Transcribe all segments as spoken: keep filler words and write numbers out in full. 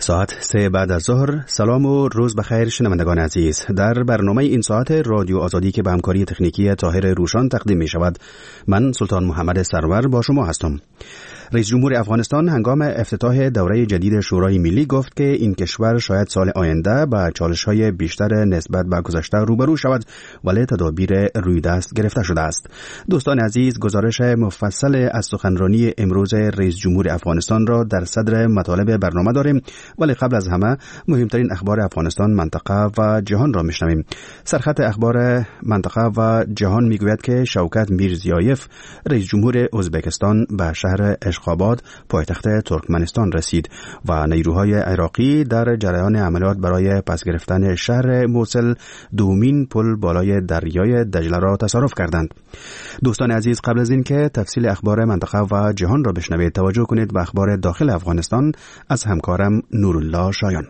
ساعت سه بعد از ظهر. سلام و روز بخیر شنوندگان عزیز. در برنامه این ساعت رادیو آزادی که به همکاری تکنیکی طاهر روشان تقدیم می شود، من سلطان محمد سرور با شما هستم. رئیس جمهور افغانستان هنگام افتتاح دوره جدید شورای ملی گفت که این کشور شاید سال آینده با چالش‌های بیشتر نسبت به گذشته روبرو شود، ولی تدابیر روی دست گرفته شده است. دوستان عزیز، گزارش مفصل از سخنرانی امروز رئیس جمهور افغانستان را در صدر مطالب برنامه داریم، ولی قبل از همه مهمترین اخبار افغانستان، منطقه و جهان را میشنویم. سرخط اخبار منطقه و جهان میگوید که شوکت میرزیایف رئیس جمهور ازبکستان به شهر اشخاباد پایتخت ترکمنستان رسید و نیروهای عراقی در جریان عملیات برای پس گرفتن شهر موصل دومین پل بالای دریای دجله را تصرف کردند. دوستان عزیز، قبل از این که تفصیل اخبار منطقه و جهان را بشنوید، توجه کنید به اخبار داخل افغانستان از همکارم نورالله شایان.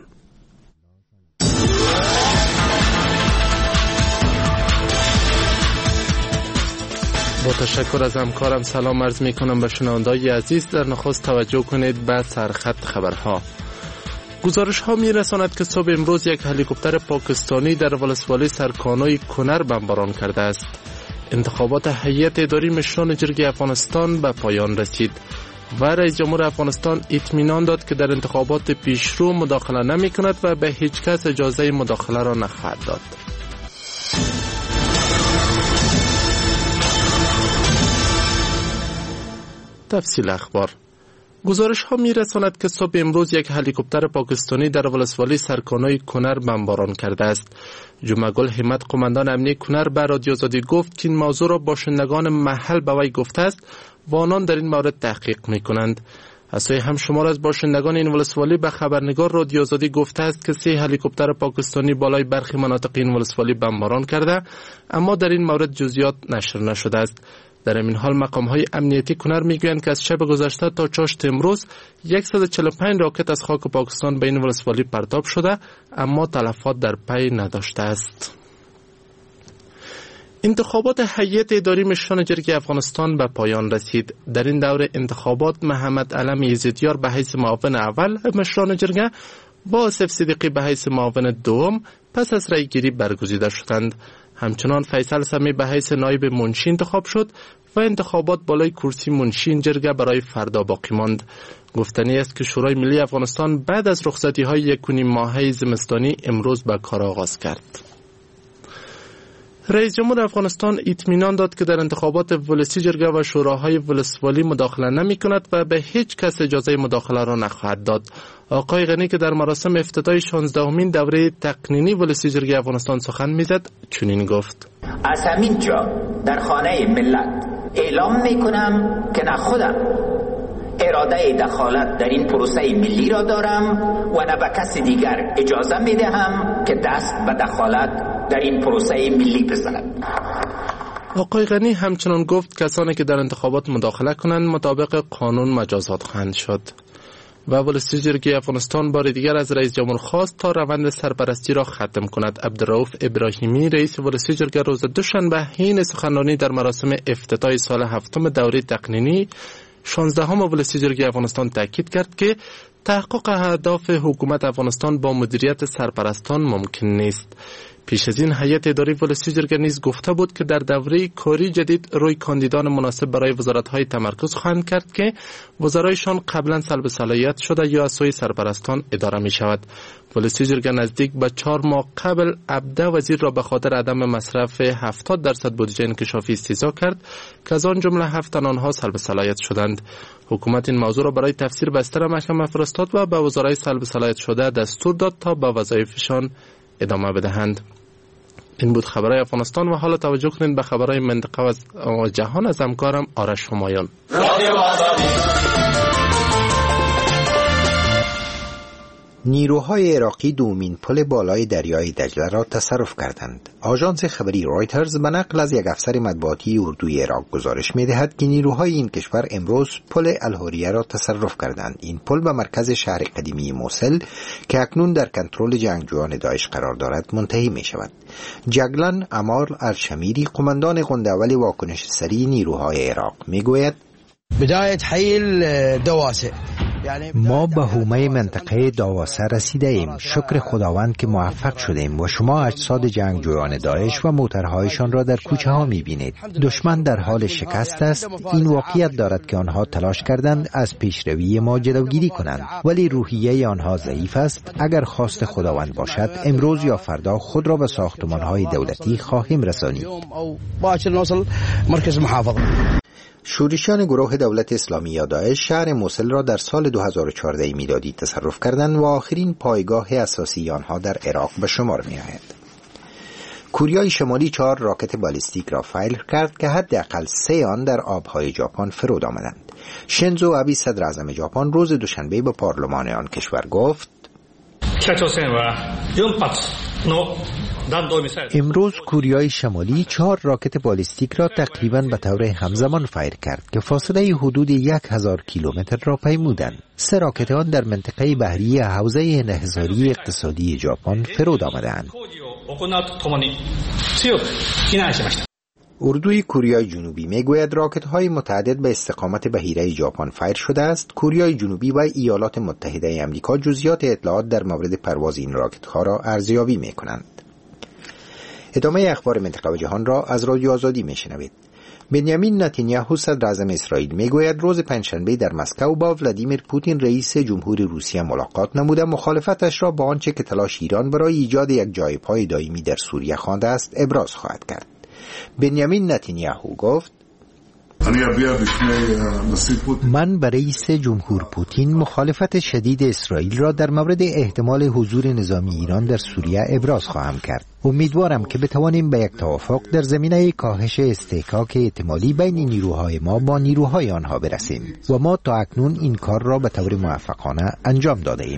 با تشکر از همکارم سلام عرض می کنم به شنوندگان عزیز. در نخست توجه کنید به سرخط خبرها. گزارش ها می رساند که صبح امروز یک هلیکوپتر پاکستانی در ولسوالی سرکانوی کنر بمباران کرده است. انتخابات هیئت اداری مشران جرگه افغانستان به پایان رسید و رئیس جمهور افغانستان اطمینان داد که در انتخابات پیشرو مداخله نمی کند و به هیچ کس اجازه مداخله را نخواهد داد. تفصیل اخبار. گزارش ها می رساند که صبح امروز یک هلیکوپتر پاکستانی در ولسوالی سرکانوی کنر بمباران کرده است. جمعگل همت، قماندان امنیه کنر، به رادیو آزادی گفت که این موضوع را باشندگان محل به وی گفته است و آنان در این مورد تحقیق می کنند. از سوی هم شمار از باشندگان این ولسوالی به خبرنگار رادیو آزادی گفته است که سه هلیکوپتر پاکستانی بالای برخی مناطق این ولسوالی بمباران کرده، اما در این مورد جزئیات نشر نشده است. در این حال مقام‌های امنیتی کنر میگویند که از شب گذشته تا چاشت امروز صد و چهل و پنج راکت از خاک پاکستان به این ولسوالی پرتاب شده، اما تلفات در پی نداشته است. انتخابات هیئت اداری مشران جرگه افغانستان به پایان رسید. در این دوره انتخابات محمد علم یزیدیار به حیث معاون اول مشران جرگه با آصف صدیقی به حیث معاون دوم پس از رای گیری برگزیده شدند. همچنان فیصل سمی به حیث نایب منشی انتخاب شد و انتخابات بالای کرسی منشی این جرگه برای فردا باقی ماند. گفتنی است که شورای ملی افغانستان بعد از رخصتی های یک و نیم ماهه زمستانی امروز به کار آغاز کرد. رئیس جمهور افغانستان اطمینان داد که در انتخابات ولسی جرگه و شوراهای ولسوالی مداخله نمی کند و به هیچ کس اجازه مداخله را نخواهد داد. آقای غنی که در مراسم افتتاح شانزدهمین دوره تقنینی ولسی جرگه افغانستان سخن میزد چنین گفت: از همین جا در خانه ملت اعلام می کنم که نه خودم اراده دخالت در این پروسه ملی را دارم و نه به کسی دیگر اجازه می دهم که دست به دخالت در این پروسه ملی بزند. آقای غنی همچنان گفت کسانی که در انتخابات مداخله کنند مطابق قانون مجازات خواهند شد. و ولسی جرگه افغانستان بار دیگر از رئیس جمهور خواست تا روند سرپرستی را ختم کند. عبدالرؤوف ابراهیمی رئیس ولسی جرگه روز دوشنبه حین سخنرانی در مراسم افتتاح سال هفتم دوره تقنینی شانزدهم ولسی جرگه افغانستان تاکید کرد که تحقق اهداف حکومت افغانستان با مدیریت سرپرستان ممکن نیست. پیش از این هیئت اداری ولسی جرگه نیز گفته بود که در دوره کاری جدید روی کاندیدان مناسب برای وزارت‌های تمرکز خواهند کرد که وزرایشان قبلا سلب صلاحیت شده یا از سوی سرپرستان اداره می شود. ولسی جرگه نزدیک به چهار ماه قبل عبده وزیر را به خاطر عدم مصرف هفتاد درصد بودجه انکشافی استیضاح کرد که از آن جمله هفت تن آنها سلب صلاحیت شدند. حکومت این موضوع را برای تفسیر بستر محکمه فرستاد و به وزرای سلب صلاحیت شده دستور داد تا به وظایفشان ادامه بدهند. این بود خبرهای افغانستان و حالا توجه کنید به خبرهای منطقه و جهان از همکارم آرش همایون. نیروهای عراقی دومین پل بالای دریای دجله را تصرف کردند. آژانس خبری رایترز به نقل از یک افسر مطبوعاتی اردوی عراق گزارش می‌دهد که نیروهای این کشور امروز پل الحریه را تصرف کردند. این پل به مرکز شهر قدیمی موصل که اکنون در کنترل جنگجویان داعش قرار دارد منتهی می‌شود. جگلان امار الشمیری، قماندان قند اول واکنش سریع نیروهای عراق، می‌گوید: بداية حيل دواسة ما به حومه منطقه داواسه رسیده ایم. شکر خداوند که موفق شدیم و شما اجساد جنگجویان داعش و موترهایشان را در کوچه ها می بینید. دشمن در حال شکست است. این واقعیت دارد که آنها تلاش کردند از پیشروی ما جلوگیری کنند، ولی روحیه آنها ضعیف است. اگر خواست خداوند باشد امروز یا فردا خود را به ساختمان‌های دولتی خواهیم رسانید. شورشیان گروه دولت اسلامی یا داعش شهر موصل را در سال دو هزار و چهارده میلادی تصرف کردند و آخرین پایگاه اساسی آنها در عراق به شمار می آید. کره شمالی چهار راکت بالستیک را فایل کرد که حداقل سه آن در آبهای ژاپن فرود آمدند. شینزو آبی صدر اعظم ژاپن روز دوشنبه به پارلمان آن کشور گفت: امروز کره شمالی چهار راکت بالستیک را تقریباً به طور همزمان فایر کرد که فاصله حدود یک هزار کیلومتر را پیمودند. سه راکت آن در منطقه بحری حوزه انحصاری اقتصادی ژاپن فرود آمدند. اردوی کره جنوبی میگوید راکت‌های متعدد به استقامت بحیره ژاپن فایر شده است. کره جنوبی و ایالات متحده آمریکا جزئیات اطلاعات در مورد پرواز این راکت‌ها را ارزیابی می‌کنند. ادامه اخبار منطقه و جهان را از رادیو آزادی میشنوید. بنیامین نتانیاهو صدر اعظم اسرائیل میگوید روز پنجشنبه در مسکو با ولادیمیر پوتین رئیس جمهوری روسیه ملاقات نموده مخالفتش را با آنچه که تلاش ایران برای ایجاد یک جای پای دائمی در سوریه خوانده است ابراز خواهد کرد. بنیامین نتانیاهو گفت: من برای رئیس جمهور پوتین مخالفت شدید اسرائیل را در مورد احتمال حضور نظامی ایران در سوریه ابراز خواهم کرد. امیدوارم که بتوانیم به یک توافق در زمینه کاهش استحکاک احتمالی بین نیروهای ما با نیروهای آنها برسیم و ما تا اکنون این کار را به طور موفقانه انجام داده ایم.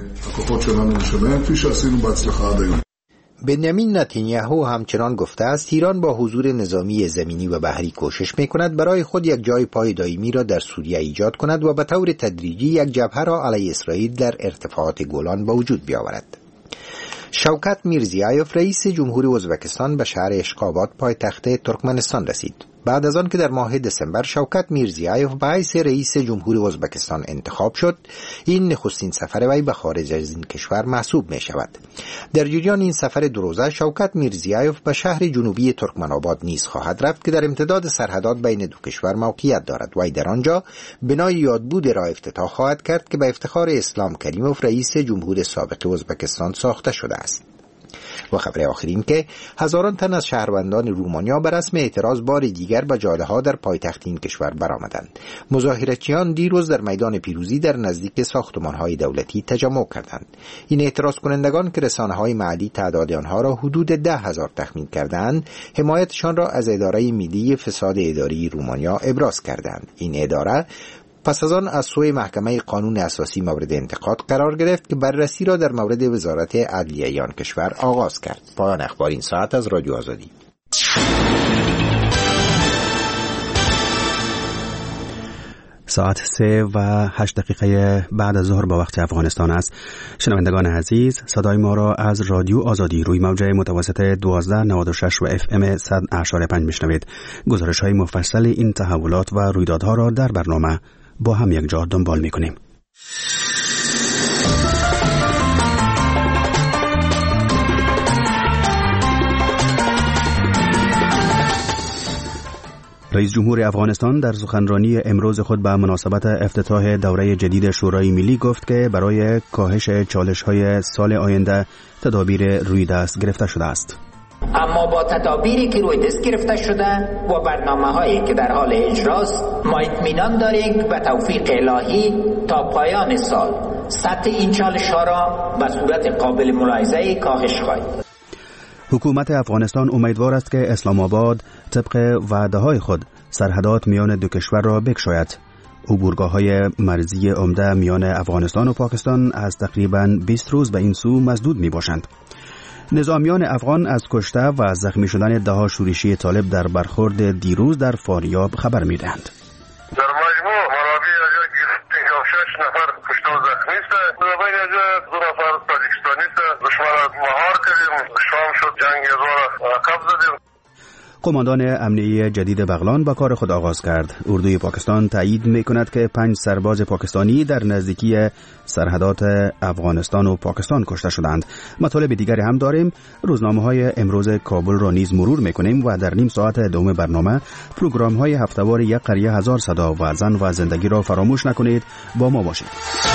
بنیامین نتانیاهو همچنان گفته است ایران با حضور نظامی زمینی و بحری کوشش می‌کند برای خود یک جای پای دائمی را در سوریه ایجاد کند و به طور تدریجی یک جبهه را علیه اسرائیل در ارتفاعات گولان به وجود بیاورد. شوکت میرزیایوف رئیس جمهوری ازبکستان به شهر اشخاباد پایتخت ترکمنستان رسید. بعد از آن که در ماه دسامبر شوکت میرزیایوف به حیث رئیس جمهوری ازبکستان انتخاب شد، این نخستین سفر وی به خارج از این کشور محسوب می شود. در جریان این سفر دو روزه شوکت میرزیایوف به شهر جنوبی ترکمنآباد نیز خواهد رفت که در امتداد سرحدات بین دو کشور موقعیت دارد. وی در آنجا بنای یادبود را افتتاح خواهد کرد که به افتخار اسلام کریموف رئیس جمهور سابق ازبکستان ساخته شده است. و خبر آخرین که هزاران تن از شهروندان رومانیا به رسم اعتراض بار دیگر به جاده‌ها در پایتخت این کشور برآمدند. مظاهراتچیان دیروز در میدان پیروزی در نزدیک ساختمان‌های دولتی تجمع کردند. این اعتراض کنندگان که رسانه‌های محلی تعداد آنها را حدود ده هزار تخمین کردند، حمایتشان را از اداره ملی فساد اداری رومانیا ابراز کردند. این اداره پس از آن از سوی محکمه قانون اساسی مورد انتقاد قرار گرفت که بررسی را در مورد وزارت عدلیه آن کشور آغاز کرد. پایان اخبار این ساعت از رادیو آزادی. ساعت سه و هشت دقیقه بعد از ظهر با وقت افغانستان است. شنوندگان عزیز، صدای ما را از رادیو آزادی روی موجه متوسط دوازده نود و شش و اف ام صد اشاره پنج میشنوید. گزارش های مفصل این تحولات و رویدادها را در برنامه با هم یک جا دنبال میکنیم. رئیس جمهور افغانستان در سخنرانی امروز خود به مناسبت افتتاح دوره جدید شورای ملی گفت که برای کاهش چالش‌های سال آینده تدابیر روی دست گرفته شده است. اما با تدابیری که روی دست گرفته شده و برنامه‌هایی که در حال اجراست، ما اطمینان داریم که به توفیق الهی تا پایان سال سطح این چالش‌ها را به صورت قابل ملاحظه‌ای کاهش خواهیم. حکومت افغانستان امیدوار است که اسلام آباد طبق وعده‌های خود سرحدات میان دو کشور را بگشاید. عبورگاه‌های مرزی عمده میان افغانستان و پاکستان از تقریباً بیست روز به این سو مسدود میباشند. نظامیان افغان از کشته و از زخمی شدن ده‌ها شورشی طالب در برخورد دیروز در فاریاب خبر میدهند. در مجموع منابع راجع پنجاه و شش نفر کشته و زخمی است. در بین از دو نفر تاجیکستانی است. دشمن مهار کردیم، شام شد، جنگ ازوار عقب زدیم. قماندان امنیتی جدید بغلان با کار خود آغاز کرد. اردوی پاکستان تایید می‌کند که پنج سرباز پاکستانی در نزدیکی سرحدات افغانستان و پاکستان کشته شدند. مطالب دیگری هم داریم. روزنامه‌های امروز کابل را نیز مرور می‌کنیم و در نیم ساعت دوم برنامه پروگرام‌های هفته‌وار یک قریه هزار صدا و زن و زندگی را فراموش نکنید. با ما باشید.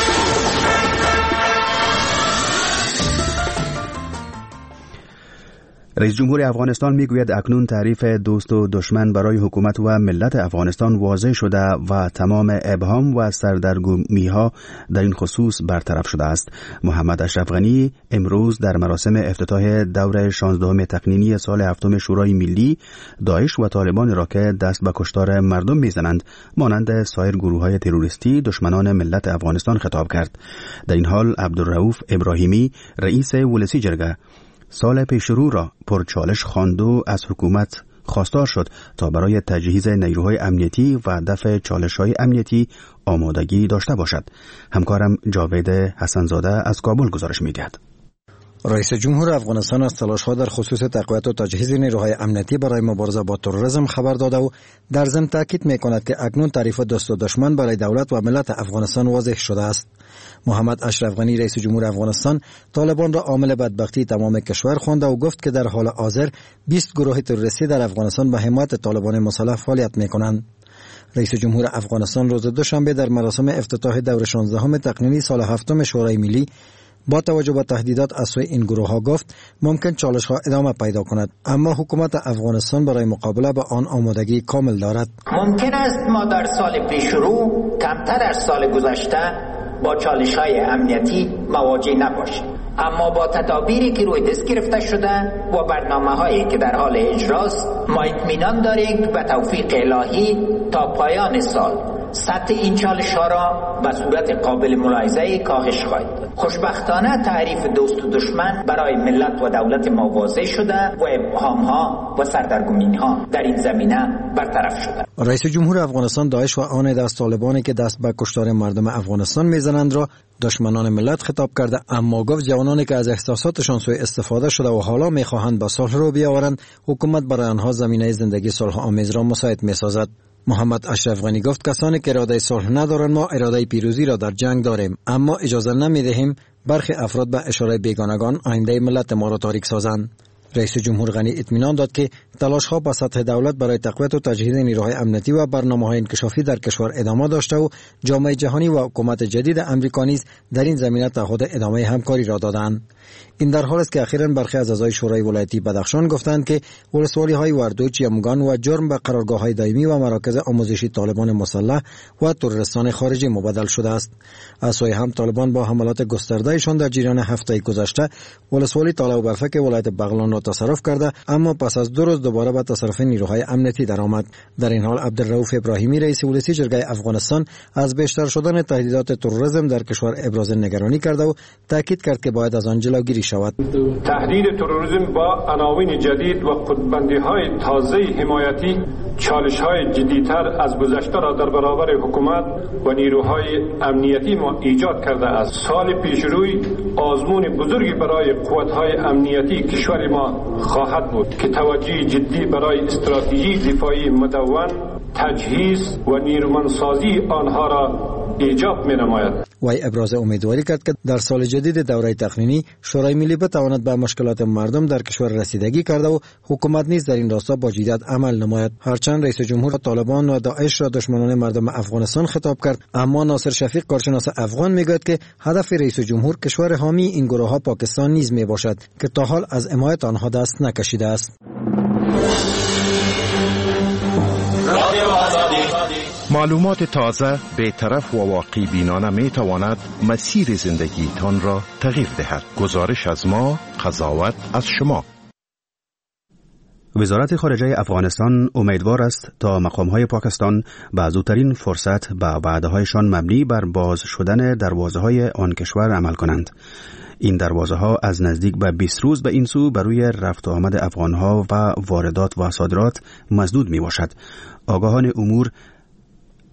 رئیس جمهور افغانستان میگوید اکنون تعریف دوست و دشمن برای حکومت و ملت افغانستان واضح شده و تمام ابهام و سردرگمی‌ها در این خصوص برطرف شده است. محمد اشرف غنی امروز در مراسم افتتاح دوره شانزدهم تقنینی سال هفتم شورای ملی داعش و طالبان را که دست به کشتار مردم میزنند مانند سایر گروه‌های تروریستی دشمنان ملت افغانستان خطاب کرد. در این حال عبدالرؤوف ابراهیمی رئیس ولسی جرگه سال پیشرو را پرچالش خواند و از حکومت خواستار شد تا برای تجهیز نیروهای امنیتی و دفع چالش‌های امنیتی آمادگی داشته باشد. همکارم جاوید حسنزاده از کابل گزارش می‌دهد. رئیس جمهور افغانستان از تلاش‌ها در خصوص تقویت و تجهیز نیروهای امنیتی برای مبارزه با تروریسم خبر داده و در ضمن تاکید می‌کند که اکنون تعریف دوست و دشمن برای دولت و ملت افغانستان واضح شده است. محمد اشرف غنی رئیس جمهور افغانستان طالبان را عامل بدبختی تمام کشور خوانده و گفت که در حال حاضر بیست گروه تروریستی در افغانستان به حمایت طالبان مسلح فعالیت می‌کنند. رئیس جمهور افغانستان روز دوشنبه در مراسم افتتاح دوره شانزدهم تقنینی سال هفتم شورای ملی با توجه به تهدیدات از سوی این گروه ها گفت ممکن چالش ها ادامه پیدا کند، اما حکومت افغانستان برای مقابله با آن آمادگی کامل دارد. ممکن است ما در سال پیشرو کمتر از سال گذشته با چالش های امنیتی مواجه نباشیم، اما با تدابیری که روی دست گرفته شده و برنامه هایی که در حال اجراست ما اطمینان داریم که به توفیق الهی تا پایان سال سطح این چالش ها را به صورت قابل ملاحظه کاهش خواهد داد. خوشبختانه تعریف دوست و دشمن برای ملت و دولت ما واضح شده و ابهام ها و سردرگمی ها در این زمینه برطرف شده. رئیس جمهور افغانستان داعش و آن دست طالبانی که دست به کشتار مردم افغانستان میزنند را دشمنان ملت خطاب کرده، اما گفت جوانانی که از احساساتشان سوء استفاده شده و حالا میخواهند به صلح رو بیاورند، حکومت برای آنها زمینه زندگی صلح آمیز را مساعد میسازد. محمد اشرف غنی گفت کسانی که اراده صلح ندارند ما اراده پیروزی را در جنگ داریم، اما اجازه نمیدهیم برخی افراد به اشاره بیگانگان آینده ملت ما را تاریک سازند. رئیس جمهور غنی اطمینان داد که تلاش‌ها به سطح دولت برای تقویت و تجهیز نیروهای امنیتی و برنامه‌های انکشافی در کشور ادامه داشته و جامعه جهانی و حکومت جدید آمریکا نیز در این زمینه تعهد ادامه همکاری را دادند. این در حالی است که اخیراً برخی از اعضای شورای ولایتی بدخشان گفتند که ولسوالی‌های وردوچ، یمگان و جرم به قرارگاه‌های دائمی و مراکز آموزشی طالبان مسلح و تروریستان خارجی مبدل شده است. از سوی هم طالبان با حملات گسترده‌شان در جریان هفته گذشته ولسوالی طالع و برفک ولایت بغلان را تصرف کرده، اما پس از دو روز دوباره به تصرف نیروهای امنیتی درآمد. در این حال عبدالرؤوف ابراهیمی رئیس ولسی جرگه افغانستان از بیشتر شدن تهدیدات تروریسم در کشور ابراز نگرانی کرد و تاکید کرد که باید از آن جلوگیری شود. تهدید تروریسم با عناوین جدید و خودبندی‌های تازه حمایتی چالش‌های جدی‌تر از گذشته را در برابر حکومت و نیروهای امنیتی ما ایجاد کرده است. سال پیشروی آزمون بزرگی برای قوت‌های امنیتی کشور ما خواهد بود که توجه جدی برای استراتژی دفاعی مدون، تجهیز و نیرومندسازی آنها را ایجاب می نماید. وی ابراز امیدواری کرد که در سال جدید دوره تقنینی شورای ملی بتواند به مشکلات مردم در کشور رسیدگی کرده و حکومت نیز در این راستا با جدیت عمل نماید. هرچند رئیس جمهور طالبان و داعش را دشمنان مردم افغانستان خطاب کرد، اما ناصر شفیق کارشناس افغان میگوید که هدف رئیس جمهور کشور حامی این گروه ها پاکستان نیز می باشد که تا حال از حمایت آنها دست نکشیده است. معلومات تازه، بی‌طرف و واقعی بینانه می تواند مسیر زندگی تان را تغییر دهد. گزارش از ما، قضاوت از شما. وزارت خارجه افغانستان امیدوار است تا مقام‌های پاکستان به زودترین فرصت به وعده‌هایشان مبنی بر باز شدن دروازه‌های آن کشور عمل کنند. این دروازه‌ها از نزدیک به بیست روز به این سو بر روی رفت و آمد افغان‌ها و واردات و صادرات مسدود می‌باشد. آگاهان امور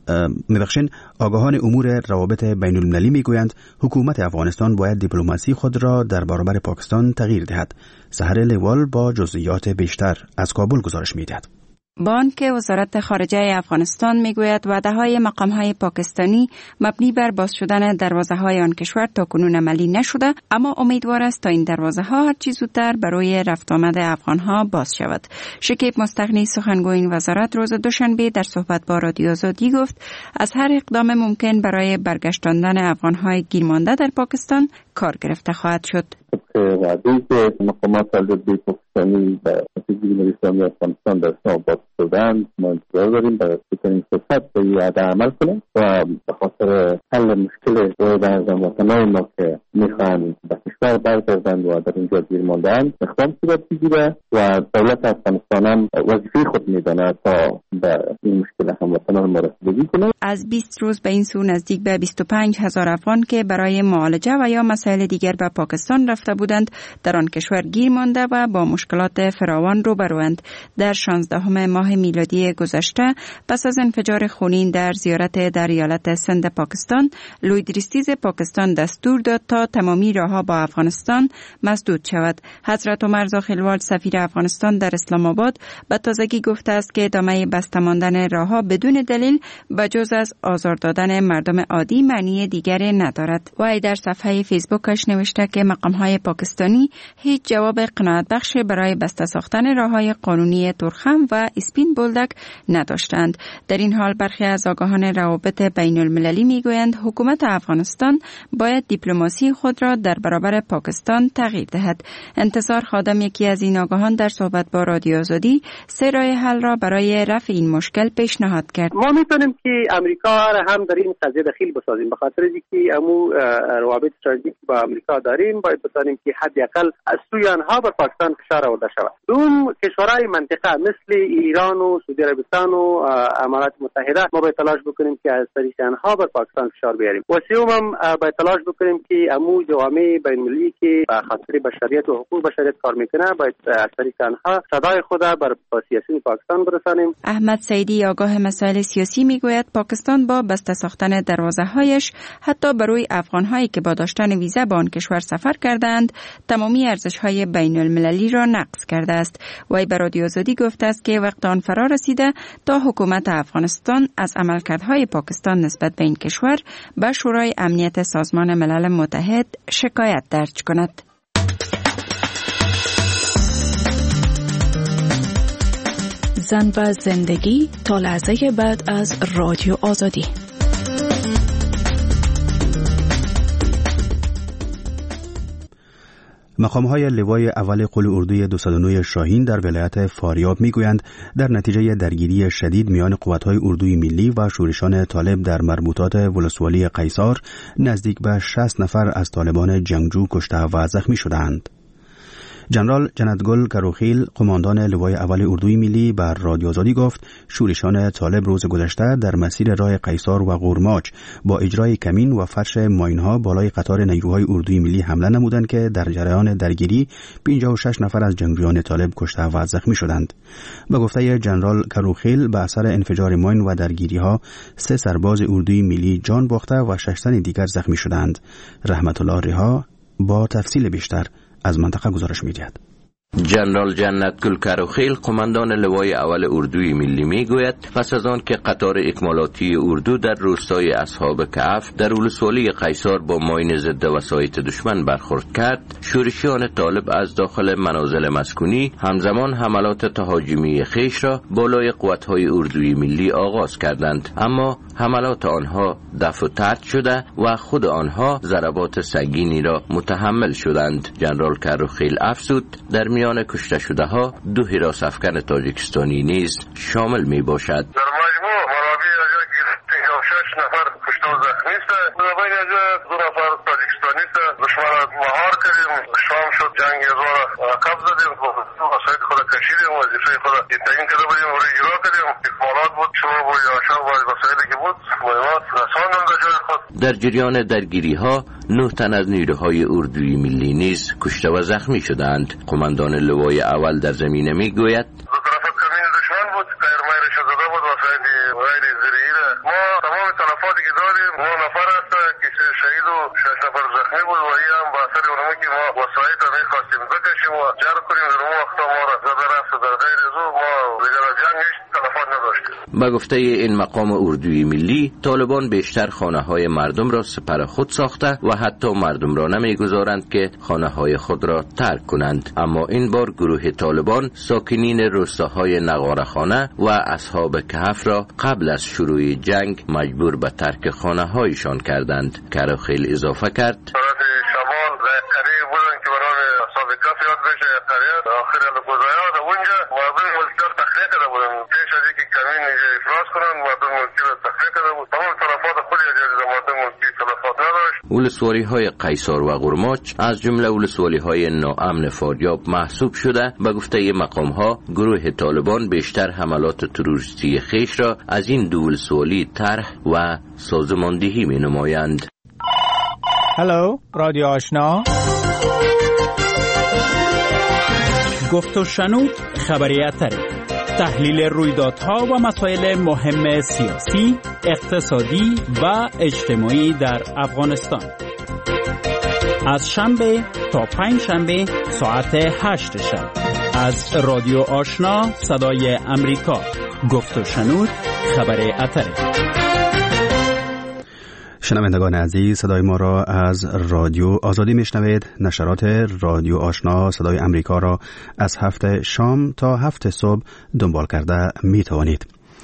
میبخشین آگاهان امور روابط بین المللی میگویند حکومت افغانستان باید دیپلماسی خود را در برابر پاکستان تغییر دهد. سحر لیوال با جزئیات بیشتر از کابل گزارش میدهد. بانک وزارت خارجه افغانستان میگوید وعده‌های مقام‌های پاکستانی مبنی بر باز شدن دروازه‌های آن کشور تاکنون عملی نشده، اما امیدوار است تا این دروازه‌ها هر چه زودتر برای رفت آمد افغان‌ها باز شود. شکیب مستغنی سخنگوی این وزارت روز دوشنبه در صحبت با رادیو آزادی گفت از هر اقدام ممکن برای برگشتاندن افغان‌های گیرمانده در پاکستان کار گرفته خواهد شد. وعده‌ای که مقامات طالبی پاکستانی و جمهوری اسلامی افغانستان در اسلام آباد شدند ما انتظار داریم برای بتونیم فرصت به این وعده عمل کنیم و به خاطر حل مشکل در وطنای ما که میخوان به کشور برگردند و در اینجا گیر مانده‌اند اقدام صورت بگیره و دولت افغانستان هم وظیفه خود میداند تا به این مشکل هموطنان ما رسیدگی کنه. از بیست روز به این سو نزدیک به بیست و پنج هزار افغان که برای معالجه و یا مسائل دیگر به پاکستان رفته بودند در آن کشور گیر مانده و با مشکلات فراوان روبروند. در شانزدهم ماه میلادی گذشته پس از انفجار خونین در زیارت در ایالت سند پاکستان، لوید ریستیز پاکستان دستور داد تا تمامی راهها با افغانستان مسدود شود. حضرت عمر زاخیلوال سفیر افغانستان در اسلام آباد به تازگی گفته است که ادامه بسته ماندن راهها بدون دلیل بجز از آزار دادن مردم عادی معنی دیگری ندارد. وی در صفحه فیسبوکش نوشته که مقام‌های پاکستانی هیچ جواب قناعت بخش برای بسته ساختن راه‌های قانونی تورخم و اسپین بولدک نداشتند. در این حال برخی از آگاهان روابط بین المللی میگویند حکومت افغانستان باید دیپلماسی خود را در برابر پاکستان تغییر دهد. انتصار خادم یکی از این آگاهان در صحبت با رادیو آزادی سه راه حل را برای رفع این مشکل پیشنهاد کرد. ما میتونیم که امریکا هم در این قضیه دخیل بسازیم، به خاطر اینکه امو روابط استراتژیک با امریکا داریم، باید بتونیم که حداقل از سوی آنها بر پاکستان فشار آورده شود. دوم کشورهای منطقه مثل ایران و سعودی عربستان و امارات متحده ما باید تلاش بکنیم که از طریق آنها بر پاکستان فشار بیاریم. و سوم هم باید تلاش بکنیم که امو جوامع بین المللی که به خاطر بشریت و حقوق بشریت کار میکنه باید از طریق آنها صدای خود بر سیاسیون پاکستان برسانیم. احمد سعیدی آگاه مسائل سیاسی میگوید پاکستان با بسته ساختن دروازه‌هایش حتی برای افغان‌هایی که با داشتن ویزا به آن کشور سفر کردند تمامی ارزش‌های بین المللی را نقض کرده است. وی به رادیو آزادی گفته است که وقت آن فرا رسیده تا حکومت افغانستان از عملکردهای پاکستان نسبت به این کشور به شورای امنیت سازمان ملل متحد شکایت درج کند. زن و زندگی تا لحظه بعد از رادیو آزادی. مقام‌های لوای اول قل اردوی دویست و نه شاهین در ولایت فاریاب میگویند در نتیجه درگیری شدید میان قوت‌های اردوی ملی و شورشان طالب در مربوطات ولسوالی قیصار نزدیک به شصت نفر از طالبان جنگجو کشته و زخمی شدند. جنرال جنتگل کروخیل قماندان لوای اول اردوی ملی بر رادیو آزادی گفت شورشان طالب روز گذشته در مسیر راه قیصار و قورماچ با اجرای کمین و فرش ماینها بالای قطار نیروهای اردوی ملی حمله نمودند که در جریان درگیری پنجاه و شش نفر از جنگجویان طالب کشته و زخمی شدند. به گفته جنرال کروخیل به اثر انفجار ماین و درگیری‌ها سه سرباز اردوی ملی جان باخته و شش تن دیگر زخمی شدند. رحمت الله رها با تفصیل بیشتر از منطقه گزارش می‌دهد. جنرال جنتگل کروخیل قماندان لوای اول اردوی ملی میگوید پس از آن که قطار اکمالاتی اردو در روستای اصحاب کهف در ولسوالی قیصار با ماین ضد وسایط دشمن برخورد کرد، شورشیان طالب از داخل منازل مسکونی همزمان حملات تهاجمی خویش را بالای قوت‌های اردوی ملی آغاز کردند، اما حملات آنها دفع و طرد شده و خود آنها ضربات سنگینی را متحمل شدند. جنرال کروخیل افزود در میان کشته شده ها دو حراس افکن تاجیکستانی نیز شامل می باشد. در مجموع منابع از پنجاه و شش نفر کشته و زخمی است. در بین از دو نفر تاجیکستانی است. دشمن را مهار کردیم، شام شد، جنگ از را عقب زدیم، وسایل خود کشیدیم، وظیفه خود تعیین کرده بودیم و اجرا کردیم. اکمالات بود، شما بود یا شام و وسایلی که بود مهمات رساندم در جای خود. در جریان درگیری ها نه تن از نیروهای اردوی ملی نیز کشته و زخمی شدند. قماندان لوای اول در زمینه میگوید دو طرف کمین دشمن بود، تایر مایرش زده بود، وسایل غیر زرعی را ما شش نفر زخمی بود و این هم با اثر اونمه که ما وسایط هم میخواستیم بکشیم و جر کنیم در اون وقتا ما را زده رفت در غیر از او ما دیگر از جنگ هیچ تلفات نداشتیم. با گفته این مقام اردوی ملی، طالبان بیشتر خانه های مردم را سپر خود ساخته و حتی مردم را نمیگذارند که خانه های خود را ترک کنند. اما این بار گروه طالبان ساکنین روستاهای نقاره‌خانه و اصحاب کهف را قبل از شروع جنگ مجبور به ترک خانه هایشان کردند. کروخیل اضافه کرد: طرف شمال در قریه بودن که برای اصحاب کهف یاد بشه، قریه آخر الگوزایات اونجا مردم ملکی را تخلیه کرده بودن. پیش از اینکه کمین اینجا افراز کنن مردم ملکی را تخلیه کرده بود. تمام تلفات خودی از جدید مردم ملکی تلفات نداشت. ولسوالی های قیصار و قرماچ از جمله ولسوالی های ناامن فاریاب محسوب شده. به گفته مقام ها، گروه طالبان بیشتر حملات تروریستی خیش را از این دو ولسوالی طرح و سازماندهی می نمایند. هلو، رادیو آشنا. گفت و شنود خبریت تحلیل رویدادها و مسائل مهم سیاسی، اقتصادی و اجتماعی در افغانستان. از شنبه تا پنج شنبه ساعت هشت شب از رادیو آشنا صدای امریکا. گفت و شنود خبر اتره. شنوندگان عزیز، صدای ما را از رادیو آزادی میشنوید. نشرات رادیو آشنا صدای امریکا را از هفت شام تا هفت صبح دنبال کرده می توانید.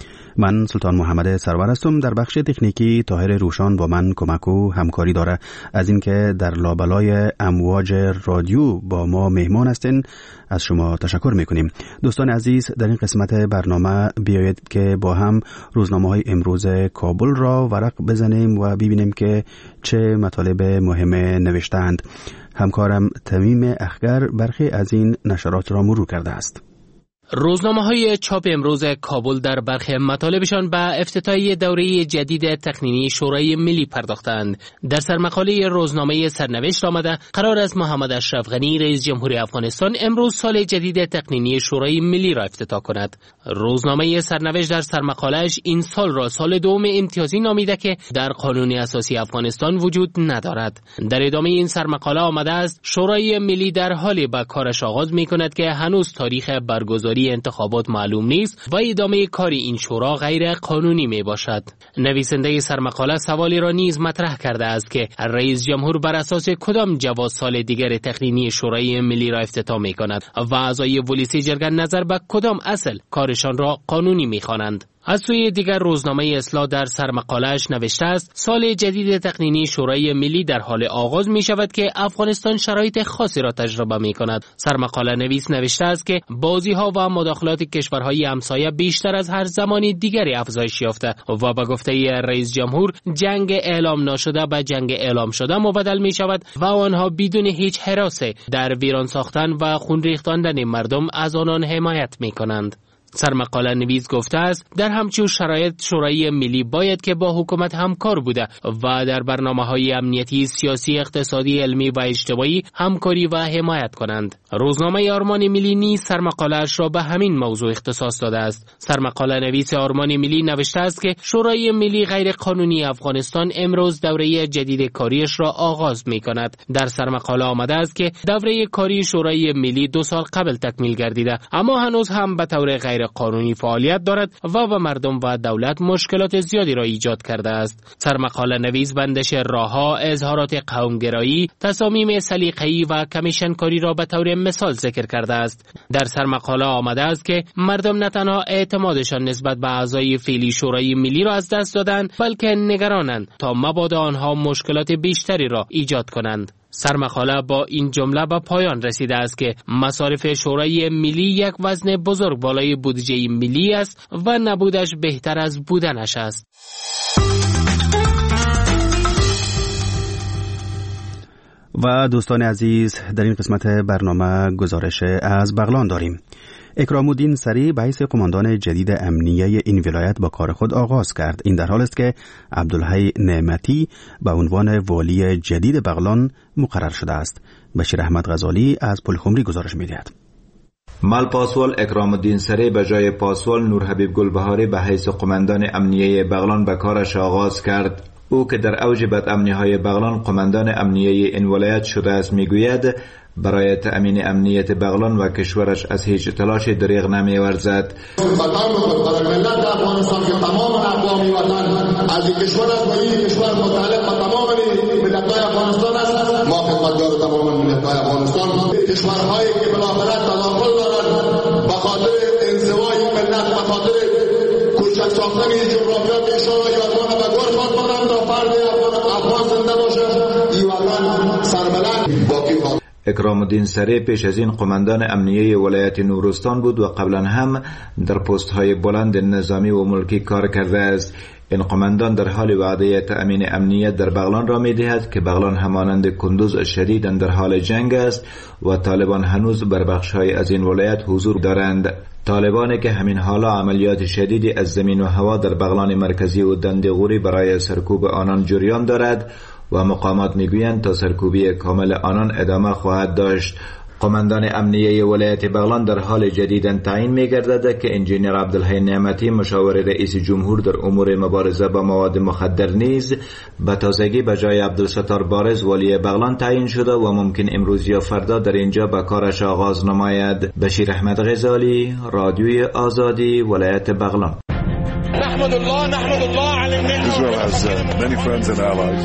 من سلطان محمد سرور هستم. در بخش تکنیکی طاهر روشان با من کمک و همکاری داره. از اینکه در لابلای امواج رادیو با ما مهمان هستین از شما تشکر میکنیم. دوستان عزیز، در این قسمت برنامه بیایید که با هم روزنامه های امروز کابل را ورق بزنیم و ببینیم که چه مطالب مهم نوشتند. همکارم تمیم اخگر برخی از این نشرات را مرور کرده است. روزنامه های چاپ امروز کابل در برخی مطالبشان به افتتاحیه دوره جدید تقنینی شورای ملی پرداختند. در سرمقاله روزنامه سرنوشت آمده قرار است محمد اشرف غنی رئیس جمهوری افغانستان امروز سال جدید تقنینی شورای ملی را افتتاح کند. روزنامه سرنوشت در سرمقاله‌اش این سال را سال دوم امتیازی نامیده که در قانون اساسی افغانستان وجود ندارد. در ادامه این سرمقاله آمده است شورای ملی در حالی به کارش آغاز می‌کند که هنوز تاریخ برگزاری انتخابات معلوم نیست و ادامه کار این شورا غیر قانونی می باشد. نویسنده سرمقاله سوالی را نیز مطرح کرده است که رئیس جمهور بر اساس کدام جواز سال دیگر تقنینی شورای ملی را افتتاح می کند و اعضای ولسی جرگه نظر به کدام اصل کارشان را قانونی می خوانند. از سوی دیگر روزنامه اصلاح در سرمقاله‌اش نوشته است سال جدید تقنینی شورای ملی در حال آغاز می شود که افغانستان شرایط خاصی را تجربه می کند. سرمقاله نویس نوشته است که بازی ها و مداخلات کشورهای همسایه بیشتر از هر زمانی دیگری افزایش یافته و به گفته رئیس جمهور جنگ اعلام ناشده به جنگ اعلام شده مبدل می شود و آنها بدون هیچ هراسه در ویران ساختن و خون ریختاندن مردم از آنان حمایت می کنند. سرمقاله نویس گفته است در همچون شرایط شورای ملی باید که با حکومت همکار بوده و در برنامه‌های امنیتی، سیاسی، اقتصادی، علمی و اجتماعی همکاری و حمایت کنند. روزنامه آرمان ملی نیز سرمقاله‌اش را به همین موضوع اختصاص داده است. سرمقاله نویس آرمان ملی نوشته است که شورای ملی غیر قانونی افغانستان امروز دوره جدید کاریش را آغاز می‌کند. در سرمقاله آمده است که دوره کاری شورای ملی دو سال قبل تکمیل گردیده اما هنوز هم به طور غیر قانونی فعالیت دارد و به مردم و دولت مشکلات زیادی را ایجاد کرده است. سرمقاله نویس بندش راهها، اظهارات قومگرایی، تصامیم سلیقه‌ای و کمیشنکاری را به طور مثال ذکر کرده است. در سرمقاله آمده است که مردم نه تنها اعتمادشان نسبت به اعضای فعلی شورای ملی را از دست دادند بلکه نگرانند تا مبادا آنها مشکلات بیشتری را ایجاد کنند. سرمقاله با این جمله به پایان رسیده است که مصارف شورای ملی یک وزن بزرگ بالای بودجه ملی است و نبودش بهتر از بودنش است. و دوستان عزیز، در این قسمت برنامه گزارش از بغلان داریم. اکرام الدین سری به حیث قماندان جدید امنیه این ولایت با کار خود آغاز کرد. این در حال است که عبدالحی نعمتی به عنوان والی جدید بغلان مقرر شده است. بشیر احمد غزالی از پلخمری گزارش می‌دهد. مال پاسوال اکرام الدین سری به جای پاسوال نور حبیب گلبهاری به حیث قماندان امنیه بغلان به کارش آغاز کرد. او که در اوج بدامنی‌های بغلان قماندان امنیه این ولایت شده است میگوید برای تأمین امنیت بغلان و کشورش از هیچ تلاش دریغ نمی‌ورزد. وطن خود برای ملت افغانستان که تمام اقوام وطن از این کشور است و این کشور متعلق به تمام ملت‌های افغانستان است. ما خدمتگار تمام ملت‌های افغانستان، کشورهایی که بالاخره تداخل دارند به خاطر انزوای ملت، به خاطر کوچک ساختن جغرافیا که ایشان یادمان به گور خواهد کنند تا فرد افغان زنده باشد. این وطن سربلند باقی خواهد. اکرام الدین سری پیش از این قماندان امنیه ولایت نورستان بود و قبلا هم در پست های بلند نظامی و ملکی کار کرده است. این قماندان در حال وعده تأمین امنیت در بغلان را می دهد که بغلان همانند کندوز شدیداً در حال جنگ است و طالبان هنوز بر بخش های از این ولایت حضور دارند. طالبانی که همین حالا عملیات شدیدی از زمین و هوا در بغلان مرکزی و دندغوری برای سرکوب آنان جریان دارد و مقامات میگویند تا سرکوبی کامل آنان ادامه خواهد داشت. قماندان امنیه ولایت بغلان در حال جدیداً تعیین می‌گردد که انجینیر عبدالحی نعمتی مشاور رئیس جمهور در امور مبارزه با مواد مخدر نیز به تازگی به جای عبدالستار بارز والی بغلان تعیین شده و ممکن امروز یا فردا در اینجا به کارش آغاز نماید. بشیر احمد غزالی، رادیوی آزادی، ولایت بغلان. نحمد الله نحمد الله على النعمة. Israel has uh, many friends and allies.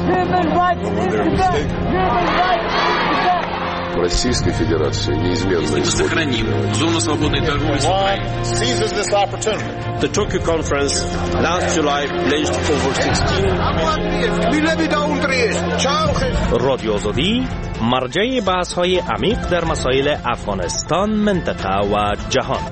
Российской Федерации неизменно сохраним зону свободной торговли с Украиной. Seizes this opportunity. The Tokyo conference last July pledged over sixteen. رادیو آزادی مرجع بحث‌های عمیق در مسائل افغانستان، منطقه و جهان.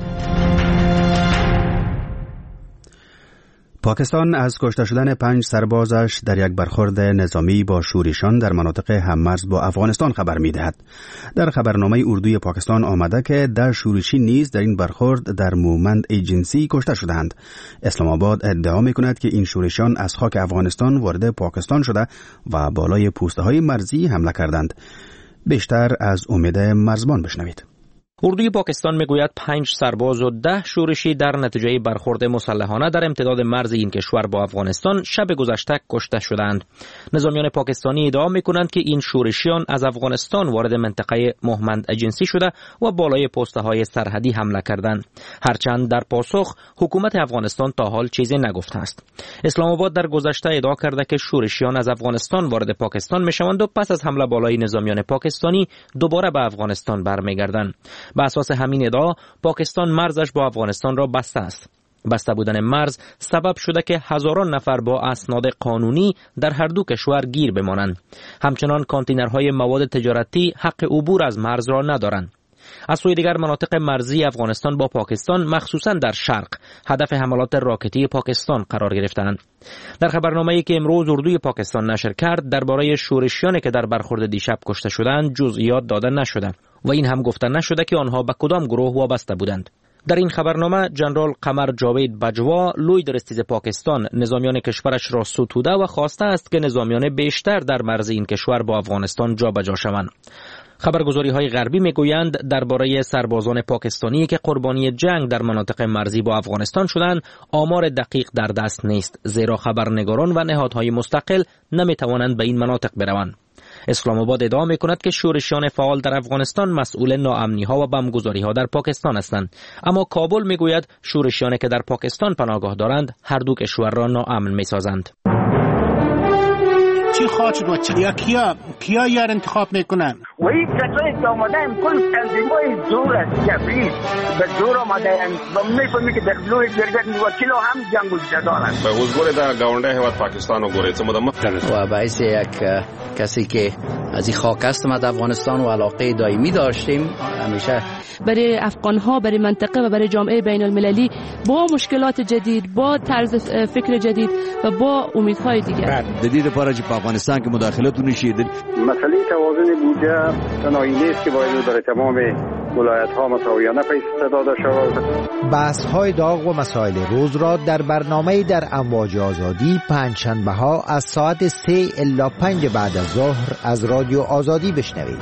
پاکستان از کشته شدن پنج سربازش در یک برخورد نظامی با شورشیان در مناطق هممرز با افغانستان خبر می‌دهد. در خبرنامه اردوی پاکستان آمده که ده شورشی نیز در این برخورد در مومند ایجنسی کشته شدند. اسلام آباد ادعا می‌کند که این شورشیان از خاک افغانستان وارد پاکستان شده و بالای پوسته‌های مرزی حمله کردند. بیشتر از امید مرزبان بشنوید. اردوی پاکستان میگوید پنج سرباز و ده شورشی در نتیجه برخورد مسلحانه در امتداد مرز این کشور با افغانستان شب گذشته کشته شدند. نظامیان پاکستانی ادعا میکنند که این شورشیان از افغانستان وارد منطقه مومند ایجنسی شده و بالای پست‌های سرحدی حمله کردند. هرچند در پاسخ حکومت افغانستان تا حال چیزی نگفته است. اسلام آباد در گذشته ادعا کرده که شورشیان از افغانستان وارد پاکستان میشوند و پس از حمله بالای نظامیان پاکستانی دوباره به افغانستان برمیگردند. به اساس همین ادعا پاکستان مرزش با افغانستان را بسته است. بسته بودن مرز سبب شده که هزاران نفر با اسناد قانونی در هر دو کشور گیر بمانند. همچنان کانتینرهای مواد تجارتی حق عبور از مرز را ندارند. از سوی دیگر مناطق مرزی افغانستان با پاکستان مخصوصا در شرق هدف حملات راکتی پاکستان قرار گرفتند. در خبرنامه‌ای که امروز اردوی پاکستان نشر کرد درباره شورشیانی که در برخورد دیشب کشته شدند جزئیات داده نشده و این هم گفته نشده که آنها به کدام گروه وابسته بودند. در این خبرنامه جنرال قمر جاوید بجوا لوی درستیز پاکستان نظامیان کشورش را ستوده و خواسته است که نظامیان بیشتر در مرز این کشور با افغانستان جابجا شوند. خبرگزاری‌های غربی میگویند درباره سربازان پاکستانی که قربانی جنگ در مناطق مرزی با افغانستان شدند آمار دقیق در دست نیست، زیرا خبرنگاران و نهادهای مستقل نمیتوانند به این مناطق بروند. اسلام آباد ادعا میکند که شورشیان فعال در افغانستان مسئول ناامنی‌ها و بمبگذاری‌ها در پاکستان هستند، اما کابل میگوید شورشیانی که در پاکستان پناهگاه دارند هر دو کشور را ناامن میسازند. چی خواهد شد یا کیا کیا یار انتخاب میکنن؟ و این کسایی که آمده هم کل تنظیمای زور است کفری به زور آمده هم و میفهمی که در بلوی جرگت موکل هم جنگ و جدال است. به حضور در گاونده هیواد پاکستان و گوره چمو دمه و باعث یک کسی که از این خاک هستم از افغانستان و علاقه دائمی داشتیم همیشه برای افغان ها، برای منطقه و برای جامعه بین المللی با مشکلات جدید، با طرز فکر جدید و با امیدهای دیگر. جدید پارچ افغانستان که مداخلت نشید. مسئله توازن بودجه تنهایی نیست که باید برای تمام ولایت ها مساویانه پیش داده شود. بحث های داغ و مسائل روز را در برنامه در امواج آزادی پنجشنبه ها از ساعت سه الی پنج بعد از ظهر از رادیو آزادی بشنوید.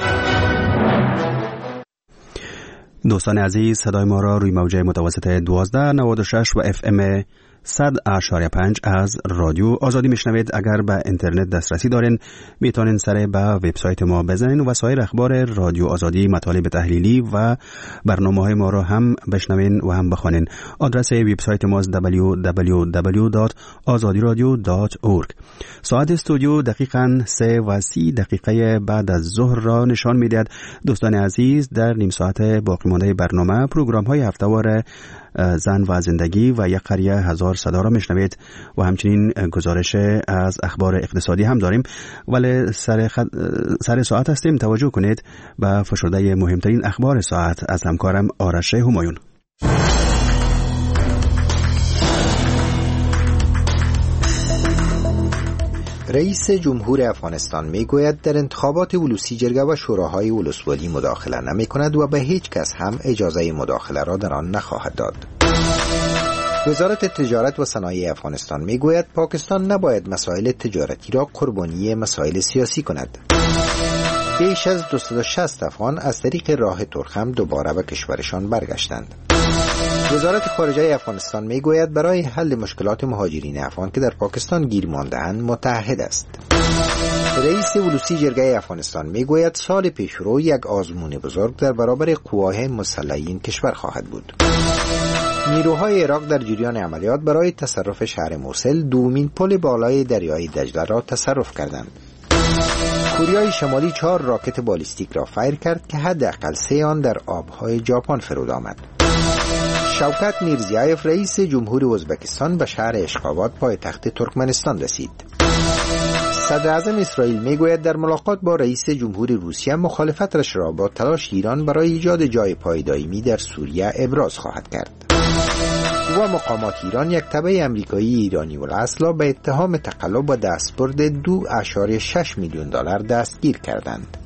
دوستان عزیز صدای ما را روی موجه متوسط دوازده نود و شش و اف ام صد اشاره پنج از رادیو آزادی میشنوید. اگر به اینترنت دسترسی دارین میتونین سر به وبسایت ما بزنین و سایر اخبار رادیو آزادی، مطالب تحلیلی و برنامه‌های ما رو هم بشنوین و هم بخونین. آدرس وبسایت ما دبلیو دبلیو دبلیو دات آزادی رادیو دات اورگ. ساعت استودیو دقیقاً سه و سی دقیقه بعد از ظهر را نشان میدهد. دوستان عزیز، در نیم ساعت باقی مانده برنامه پروگرام‌های هفته‌وار زن و زندگی و یک قریه هزار صدا را میشنوید و همچنین گزارش از اخبار اقتصادی هم داریم، ولی سر, خد... سر ساعت هستیم. توجه کنید به فشرده مهمترین اخبار ساعت از همکارم آرش همایون. رئیس جمهور افغانستان میگوید در انتخابات ولوسی جرگه و شوراهای ولسوالی مداخله نمی کند و به هیچ کس هم اجازه مداخله را در آن نخواهد داد. وزارت تجارت و صنایع افغانستان میگوید پاکستان نباید مسائل تجارتی را قربانی مسائل سیاسی کند. بیش از دویست و شصت افغان از طریق راه ترخم دوباره به کشورشان برگشتند. وزارت خارجه افغانستان میگوید برای حل مشکلات مهاجرین افغان که در پاکستان گیر مانده‌اند متحد است. رئیس ولوسی جرگه افغانستان میگوید سال پیشرو یک آزمون بزرگ در برابر قوای مسلحین کشور خواهد بود. نیروهای عراق در جریان عملیات برای تصرف شهر موصل دومین پل بالای دریای دجله را تصرف کردند. کوریای شمالی چهار راکت بالیستیک را فایر کرد که حداقل سه آن در آبهای ژاپن فرود آمد. شوکت میرزیایف رئیس جمهور ازبکستان به شهر اشخاباد پایتخت ترکمنستان رسید. صدر اعظم اسرائیل میگوید در ملاقات با رئیس جمهور روسیه مخالفتش را با تلاش ایران برای ایجاد جای پایداری در سوریه ابراز خواهد کرد. و مقامات ایران یک تبع امریکایی ایرانی الاصل به اتهام تقلب و دستبرد دو اشاره شش میلیون دلار دستگیر کردند.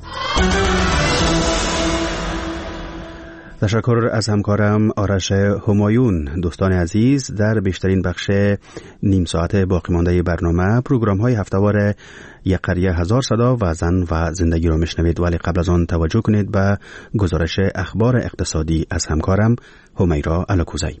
تشکر از همکارم آرش همایون. دوستان عزیز، در بیشترین بخش نیم ساعت باقی مانده برنامه پروگرام های هفته‌وار یک قریه هزار صدا و زن و زندگی را میشنوید، ولی قبل از آن توجه کنید به گزارش اخبار اقتصادی از همکارم همیرا الکوزی.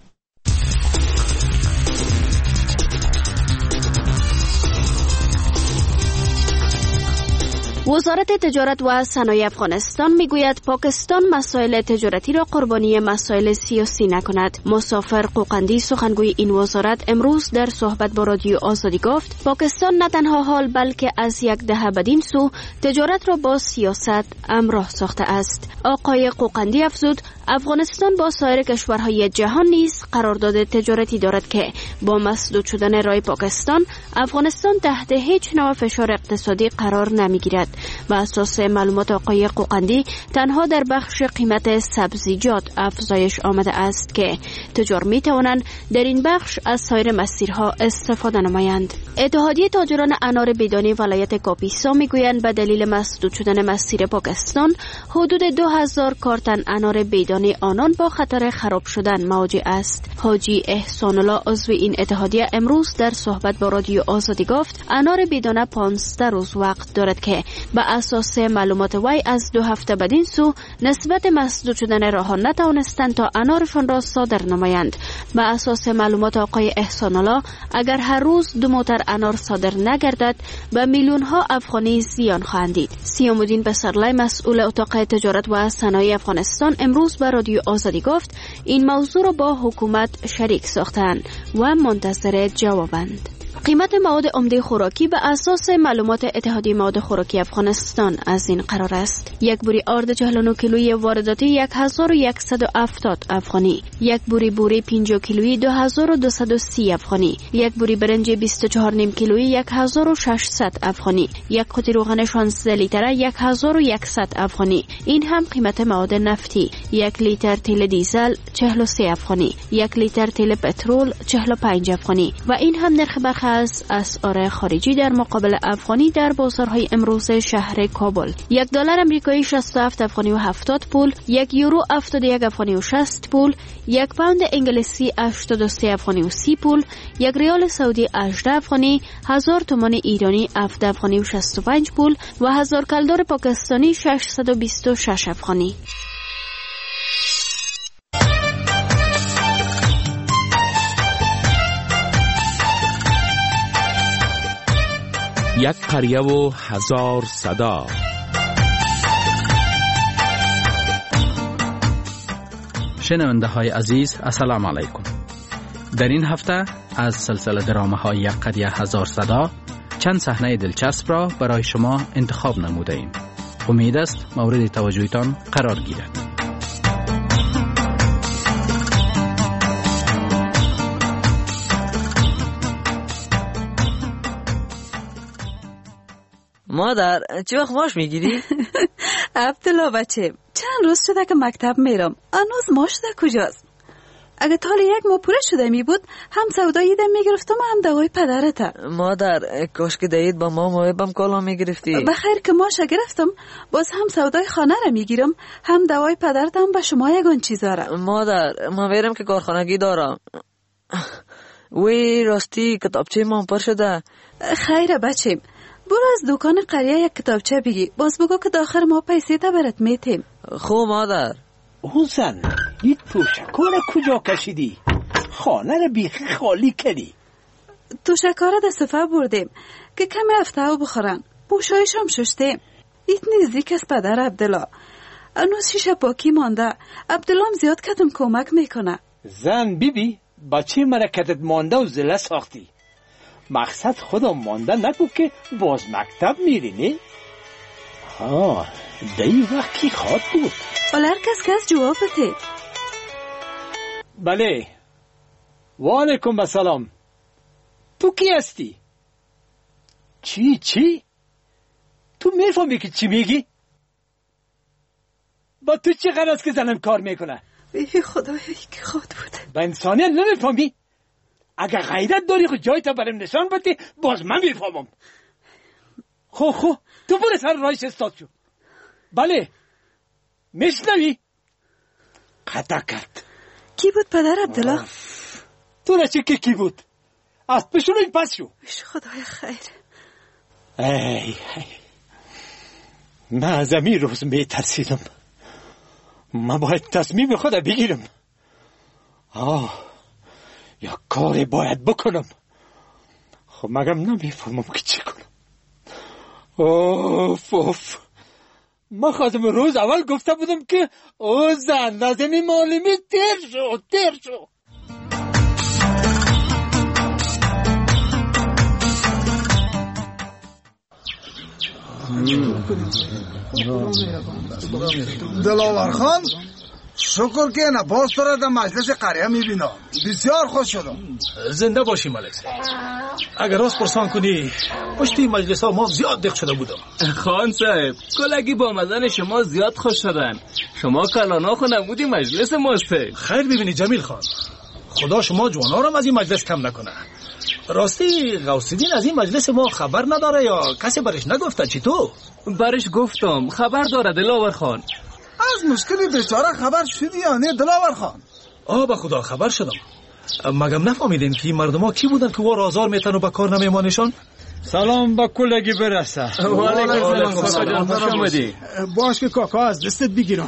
وزارت تجارت و صنایع افغانستان میگوید پاکستان مسائل تجارتی را قربانی مسائل سیاسی نکند. مسافر قوقندی سخنگوی این وزارت امروز در صحبت با رادیو آزادی گفت پاکستان نه تنها حال بلکه از یک دهه بدین سو تجارت را با سیاست همراه ساخته است. آقای قوقندی افزود افغانستان با سایر کشورهای جهان نیز قرارداد تجارتی دارد که با مسدود شدن رای پاکستان افغانستان تحت هیچ نوع فشار اقتصادی قرار نمیگیرد. و اساس معلومات آقای قوقندی تنها در بخش قیمت سبزیجات افزایش آمده است که تجار می توانند در این بخش از سایر مسیرها استفاده نمایند. اتحادیه تاجران انار بیدانی ولایت کاپیسا می گویند به دلیل مسدود شدن مسیر پاکستان حدود دو هزار کارتن انار بیدانی آنان با خطر خراب شدن مواجه است. حاجی احسان الله عضو این اتحادیه امروز در صحبت با رادیو آزادی گفت انار بیدانه پانزده روز وقت دارد که به اساس معلومات وی از دو هفته بدین سو نسبت مسدود شدن راه نتوانستند تا انارشان را صادر نمایند. به اساس معلومات آقای احسان الله اگر هر روز دو موتر انار صادر نگردد به میلیون ها افغانی زیان خواهند دید. سیام الدین بسرلای مسئول اتاق تجارت و صنایع افغانستان امروز به رادیو آزادی گفت این موضوع را با حکومت شریک ساختند و منتظر جوابند. قیمت مواد عمده خوراکی به اساس معلومات اتحادیه مواد خوراکی افغانستان از این قرار است: یک بوری آرد چهل و نه کیلویی وارداتی یک هزار و صد و هفتاد افغانی، یک بوری بوری پنجاه کیلویی دو هزار و دویست و سی افغانی، یک بوری برنج بیست و چهار نیم کیلویی یک هزار و ششصد افغانی، یک قوطی روغن شانزده لیتره یک هزار و صد افغانی. این هم قیمت مواد نفتی: یک لیتر تیل دیزل چهل و سه افغانی، یک لیتر تیل پترول چهل و پنج افغانی. و این هم نرخ برخی از اسعار خارجی در مقابل افغانی در بازارهای امروز شهر کابل: یک دلار امریکایی شصت و هفت افغانی و هفتاد پول، یک یورو هفتاد و یک افغانی و شصت پول، یک پوند انگلیسی هشتاد و سه افغانی و سی پول، یک ریال سعودی هجده افغانی، هزار تومان ایرانی هفده افغانی و شصت و پنج پول و هزار کلدار پاکستانی ششصد و بیست و شش افغانی. یک قریه و هزار صدا. شنونده های عزیز، السلام علیکم. در این هفته از سلسله درامه های یک قریه هزار صدا چند صحنه دلچسب را برای شما انتخاب نموده ایم. امید است مورد توجهتان قرار گیرد. مادر چه وقت ماش میگیری؟ عبدالله بچه، چند روز شده که مکتب میرم، هنوز ماش در کجاست؟ اگه تا یک ماه پوره شده می بود هم سودایی دم میگرفتم و هم دوای پدرت. مادر کاش که دایید با ما مویبم کالا میگرفتی. بخیر که ماش گرفتم باز هم سودای خانه را میگیرم هم دوای پدرتم به شما یگان چیزا را. مادر ما میرم که کارخانگی دارم. وی راستی کتابچه ما پر شده. خیره بچه، برو از دکان قریه یک کتابچه بگی، باز بگو که داخل ما پیسه تا برات میتیم. خب مادر. اون زن این توشکار کجا کشیدی؟ خانه رو بیخی خالی کردی. توشکار در صفحه بردیم که کمی افتاو بخورن، بوشایش هم ششتیم. ایت نزدیک از پدر عبدالله، انوز شیشه پاکی مانده. عبدالله هم زیاد کتم کمک میکنه. زن بیبی بچه مرکتت مانده و زله ساختی. مقصد خودم مانده نگو که باز مکتب میری نه؟ ها دی وقت کی خواد بود؟ ولی هر کس کس جواب بده. بله. و علیکم السلام. تو کی هستی؟ چی چی؟ تو میفهمی که چی میگی؟ با تو چی غرض که زنم کار میکنه؟ ای خدایی که خواد بود. با انسانیت نمیفهمی؟ اگه غیرت داری خود جای تا برم نشان بده باز من میفهمم. خو خو تو برو سر رایش استاد شو. بله میشنوی؟ قطع کرد. کی بود پدر عبدالله؟ تو را چه که کی بود؟ از پشون این پس شو. خدای خیر. ای ای من از امی روز میترسیدم. من باید تصمیم خود بگیرم. آه یا کاری باید بکنم. خب مگم نمیفهمم که چی کنم. اوف اوف من خواستم روز اول گفته بودم که او زن لازمی معلمی تیر شو تیر شو. دلاور خان شکر که نباز تو را در مجلس قریه میبینم. بسیار خوش شدم. زنده باشی ملک صاحب. اگر راست پرسان کنی پشتی مجلس ها ما زیاد دق شده بودم. خان صاحب کلگی با مزن شما زیاد خوش شدن. شما کلانا خو نبودی مجلس ماسته. خیر ببینی جمیل خان، خدا شما جوانا را از این مجلس کم نکنه. راستی غوث‌الدین از این مجلس ما خبر نداره یا کسی برش نگفته؟ چی تو؟ برش گفتم خبر داره دلاور خان. از مشکل بیچاره خبر شدی یا نه دلاور خان؟ آه به خدا خبر شدم. مگم نفهمیدین که مردم ها کی بودن که وار آزار میتن و به کار نمیمانشان؟ سلام با کلگی برسه. و علیکم السلام. خوش آمدی. باش که کاکا از دستت بگیرم.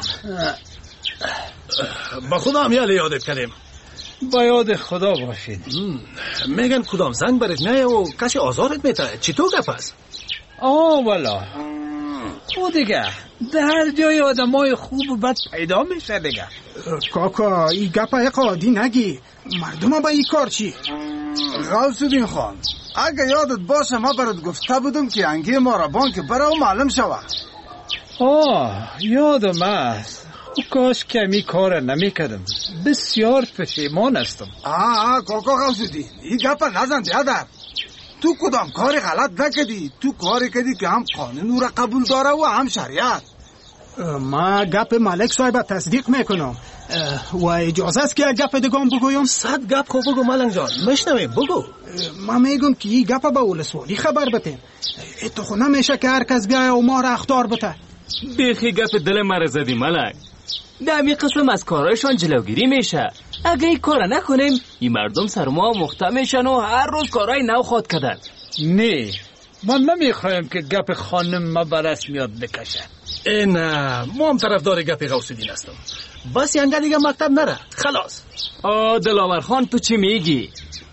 با خدا هم یاله یادت کردیم. با یاد خدا باشید. میگن کدام زنگ برات میایه و کسی آزارت میته. چی تو گپ است؟ آه والا او دیگه در هر جای آدمای خوب و بد پیدا میشه دیگه. کاکا این گپ یک عادی نگی، مردم با این کار چی؟ غوث‌الدین خان اگه یادت باشه ما برات گفته بودم که انگی ما را بانک برای معلم شود. آه یادم است. کاش کمی کار نمیکردم. بسیار پشیمان هستم. آه کاکا غوث‌الدین این گپ نزن بیادر. تو کدام کاری غلط نکردی. تو کاری کردی که هم قانون را قبول داره و هم شریعت. ما گپ ملک صاحب تصدیق میکنم و اجازه است که گپ دگام بگویم. صد گپ خو بگو ملنگ جان، مشنویم بگو. ما میگم که این گپ به ولسوالی خبر بتیم. تو خو نمیشه که هر کس بیایه و ما را اخطار بته. بیخی گپ دل مرا زدی ملک. دمی قسم از کارایشان جلوگیری میشه. اگه این کار نکنیم این مردم سر ما مخته میشن و هر روز کارای نو خواد کردن. نه من نمیخوایم که گپ خانم ما برس میاد بکشه. نه ما هم طرفدار گپ غوث‌الدین هستم. بس ینگه دیگه مکتب نره خلاص. آه دلاور خان تو چی میگی؟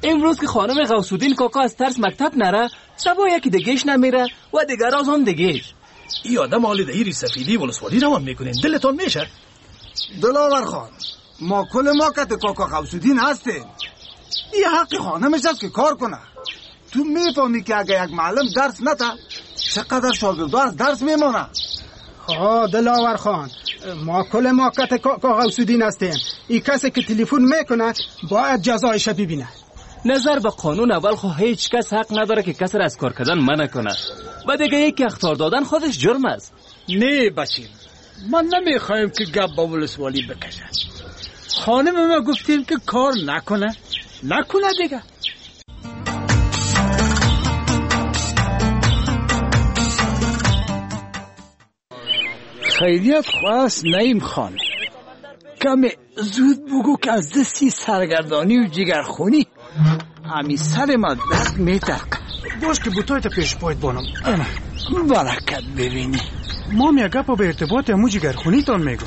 امروز که خانم غوث‌الدین کاکا از ترس مکتب نره، سبا یکی دیگهش نمیره و دیگر از هم دیگهش. این آدم حال دهیری سفیدی ولسوالی روان میکنین، دلتان میشه؟ دلاور خان، ما کل ما کت کاکا غوث‌الدین هستیم. این حق خانمش است که کار کنه. تو میفهمی که اگه یک معلم درس نده چقدر شاگردا از درس میمانه. ها دلاور خان، ما کل ما کت کاکا غوث‌الدین هستیم. این کسی که تلفن میکنه باید جزایش ببینه. نظر به قانون اول خو هیچ کس حق نداره که کسی را از کار کردن منع کنه و دیگه یک اخطار دادن خودش جرم است. نه بچیم، من نمیخوایم که گپ با ولسوالی بکشه. خانم ما گفتیم که کار نکنه نکنه دیگه. خیلیت خواست نیم خان، کم زود بگو که از دستی سرگردانی و جگرخونی همی سر ما درد میتق. باش که بوتایت پیش پایت بانم. برکت ببینی. ما می گپا به ارتباط امو جگرخونی تان میگم.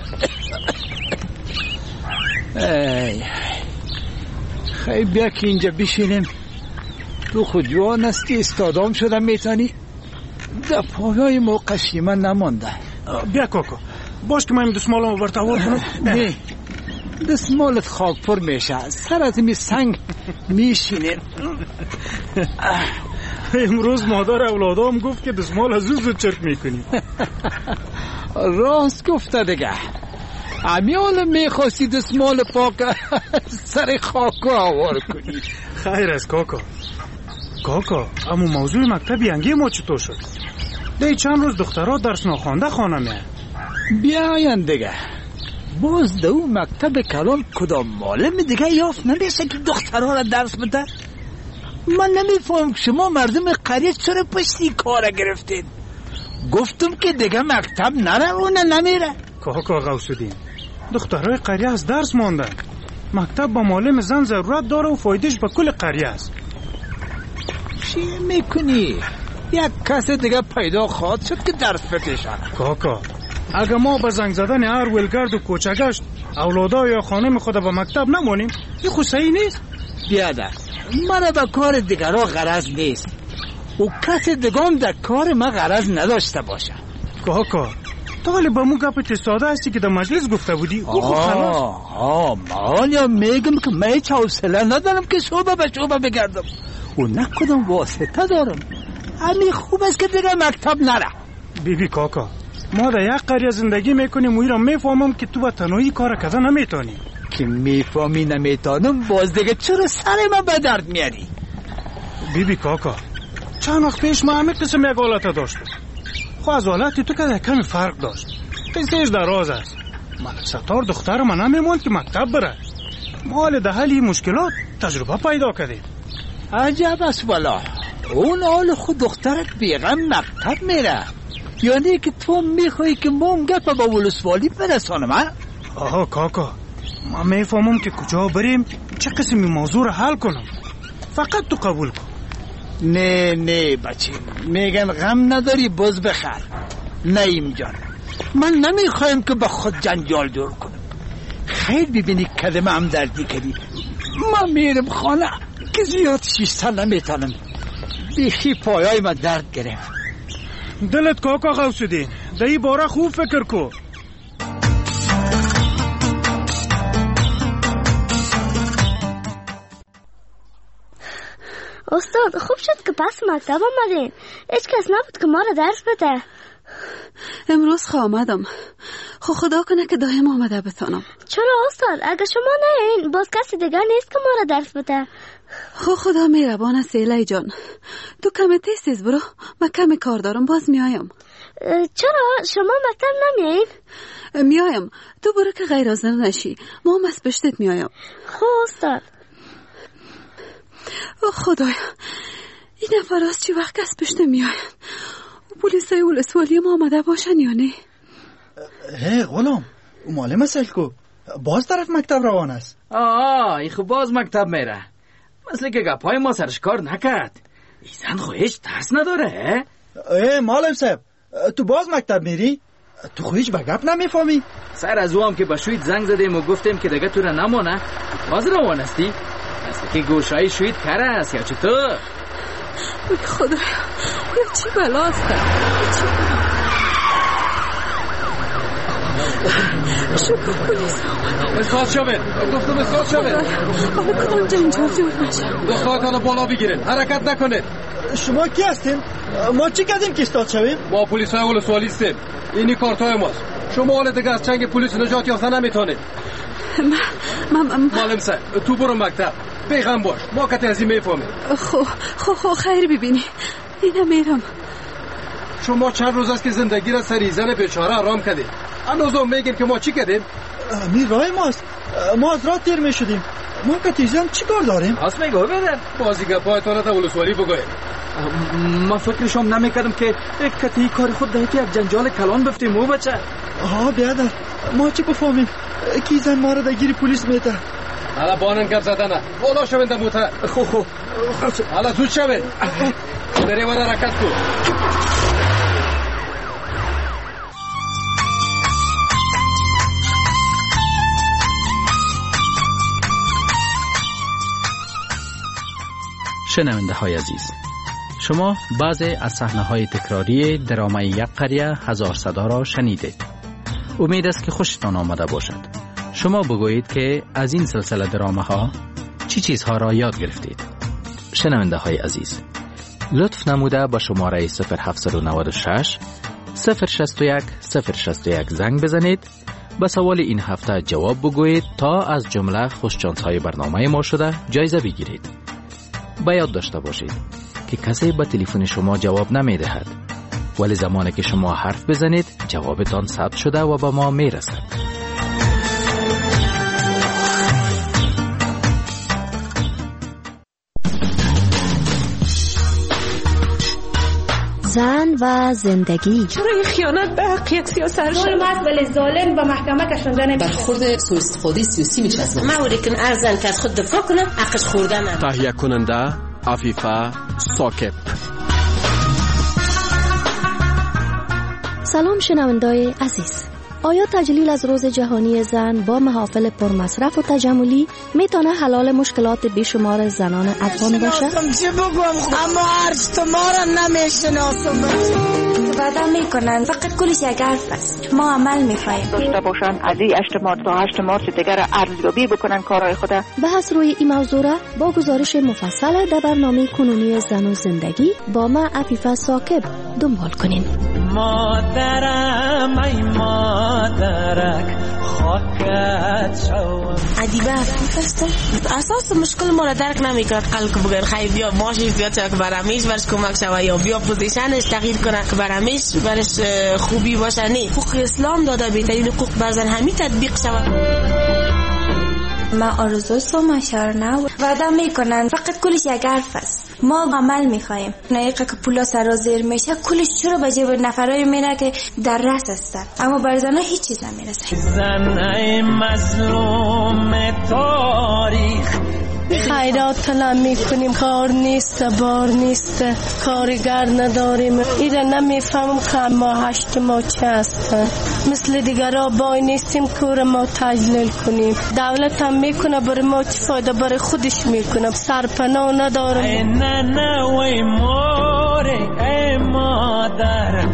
ای خیلی بیا که اینجا بشینیم. تو خود جوان استی استادام شدم میتانی در پایای موقع شیمه نمانده. بیا کاکا، باش که من دستمالم برتوار کنم. نه دستمالت خاک پر میشه، سر از می سنگ میشینه. امروز مادر اولادام گفت که دستمال از زود چرک میکنی. راست گفته دیگه. امیال میخواستی دستمال پاک سر خاک آوار کنی. خیر از کاکا. کاکا اما موضوع مکتب ینگی ما چطور شد؟ دی چند روز دخترها درس ناخوانده خانمه. بیاین دیگه. باز دو مکتب کلان کدام معلم دیگه یافت نمیشه که دخترها را درس بده؟ من نمیفهم که شما مردم قریه چرا پشتی کار گرفتید؟ گفتم که دیگه مکتب نره اونه نمیره. کاکا غوث‌الدین، دخترهای قریه از درس ماندن. مکتب با معلم زن ضرورت داره و فایدهش به کل قریه است. چی میکنی؟ یک کس دیگه پیدا خواهد شد که درس بکشه. کاکا اگه ما به زنگ زدن هر ولگرد و کوچگشت اولادا یا خانم خود به مکتب نمانیم، این خود صحیح نیست. بیادر من به کار دیگرها غرض نیست و کس دیگم در کار ما غرض نداشته باشه. کاکا طالب مو گپ ساده هستی که در مجلس گفته بودی او خود خلاص. آه من یا میگم که من هیچ حوصله ندارم که شعبه به شعبه بگردم و نکدام واسطه دارم. همین خوب است که دیگه مکتب نره. بی بی کاکا، ما در یک قریه زندگی میکنیم و ایران میفهمم که تو به تنهایی کار کردن نمیتونی. که میفهمی نمیتونم باز دیگه چرا سر من به درد میاری؟ بی بی کاکا چند وقت پیش ما همه قسم یک حالت داشتم. خو از حالتی تو که کمی فرق داشت. قصهش دراز است. ملک ستار دختر من نمیموند که مکتب بره. ما حال ده حل این مشکلات تجربه پیدا کردیم. عجب است والا. اون حال خود دخترت بیغم مکتب میره، یعنی که تو میخوایی که ما هم گپ با ولسوالی برسانم ها؟ آها کاکا، ما میفهمم که کجا بریم چه قسمی موضوع رو حل کنم. فقط تو قبول کن. نه نه بچه، میگن غم نداری باز بخر. نیم جان، من نمیخوایم که با خود جنجال دور کنم. خیلی ببینی کلمه هم دردی کردی. من میرم خانه که زیاد شیسته نمیتونم. بیخی پایای من درد گرفت. دلت کاکا غوث‌الدین، در این باره خوب فکر کن. استاد خوب شد که پس مکتب آمدین. هیچ کس نبود که ما را درس بده. امروز خواه آمدم. خو خدا کنه که دایم آمده بتانم. چرا استاد؟ اگه شما نه این باز کسی دیگه نیست که ما را درس بده. خو خدا مهربان است ایلی جان. تو کمی تیز تیز برو، من کمی کار دارم باز میایم. چرا شما مکتب نمیاین؟ میایم، تو برو که غیر حاضر نشی. ما هم از پشتت میایم. خو استاد. او خدایا، این نفر از چی وقت از پشت میاین؟ پولیسای ولسوالی ما آمده باشن یا نه؟ هی غلام، او معلم سلکو باز طرف مکتب روان است. آه ای خب باز مکتب میره. مثل که گپای ما سرش کار نکرد. ایزن خو هیچ ترس نداره. ای معلم صاحب، تو باز مکتب میری؟ تو خو هیچ به گپ نمیفهمی؟ سر از او هم که با شوید زنگ زدیم و گفتیم که دیگه تو را نمانه. باز روان استی؟ که گوشایی شوید کره است یا چطور؟ خدایا یا چی بلا هستم شکر پولیس آمد اصلاح شوید گفتم اصلاح شوید حالا کدام جنجال جور نشد دخترتان بالا بگیرین حرکت نکنید. شما کی هستین؟ ما چی کردیم که استاد شویم؟ ما پلیس های ولسوالی هستیم. اینی کارتای ماست. شما حال دیگه از چنگ پلیس نجات یافته نمیتونید. من من معلم صاحب تو برو مکتب بیغم باش ما کتی از این میفهمیم. خو خو خو خیر ببینی اینم میرم. شما چند روز است که زندگی را سری زن بیچاره آرام کردید. هنوز میگین که ما چی کردیم؟ می راه ماست. ما از راه دیر میشدیم. ما کتی زن چی کار داریم؟ از میگو بده بازی گپایتان تا ولسوالی بگوید. ما فکرشم نمیکردم که کتی کار خود ده که یک جنجال کلان بفتیم او بچه. آها بیادر ما چی بفهمیم کی زن ما را در گیری پلیس میده. حالا بانن گپ زدنه بالا شوین در موتر. خو خو حالا زود شوین بری ودا رکت کن. شنونده های عزیز، شما بعضی از صحنه های تکراری درامای یک قریه هزار صدا را شنیدید. امید است که خوشتان آمده باشد. شما بگویید که از این سلسله درامه ها چی چیزها را یاد گرفتید. شنونده های عزیز، لطف نموده با شماره صفر هفت نه شش صفر شش یک صفر شش یک زنگ بزنید. به سوال این هفته جواب بگویید تا از جمله خوششانس های برنامه ما شده جایزه بگیرید. با یاد داشته باشید که کسی به تلفن شما جواب نمی دهد، ولی زمانی که شما حرف بزنید جوابتان ثبت شده و به ما می رسد. زن و زندگی. چرا این خیانت به حق یک سیاست ظلم است ولی ظالم به محکمه کشانده نمیشه. برخورد سوء استفاده سیاسی میشه. از موری که ارزن که از خود دفاع کنه حقش خوردن. تهیه کننده عفیفه ثاقب. سلام شنوندای عزیز. آیا تجلیل از روز جهانی زن با محافل پرمصرف و تجملی میتونه حل مشکلات بیشمار زنان افغان باشه؟ چه بگم اما هرچ تو ما را نمیشناسم. وعده میکنن فقط کلش یک حرف است. ما عمل میخوایم. داشته باشن از این هشت مارس تا هشت مارس دیگر ارزیابی بکنن کارهای خود. بحث روی این موضوع را با گزارش مفصل در برنامه کنونی زن و زندگی با ما عفیفه ثاقب دنبال کنین. مادرم ای مادرک خاکت شوم. ادیبه میفرستم اساس مشکل ما را درک نمیکرد. قلق بگن خیلی بیا ماشین بیا که برمیش برش کمک شوه یا بیا پوزیشنش تغییر کنه که برمیش برش خوبی باشه. نه حقوق اسلام داده بهترین حقوق برزن همین تطبیق شوه. ما آرزوی سوما شارنا وعده میکنن فقط کلش یک حرف است. ما عمل میخوایم. نایقه که پولا سرازیر میشه کلش چرا به جیب نفرای میره که در رس هستن، اما بر زنها هیچ چیز نمیرسه. زن ای مظلوم تاریخ خیرات طلب میکنیم، کار نیست، بار نیست، کارگر نداریم. ایره نمیفهمم که ما هشت ما چه است. مثل دیگرها بای نیستیم کور ما تجلیل کنیم. دولت هم میکنه برای ما چه فایده؟ برای خودش میکنه. سرپناه ندارم. ای نه وی موری ای مادر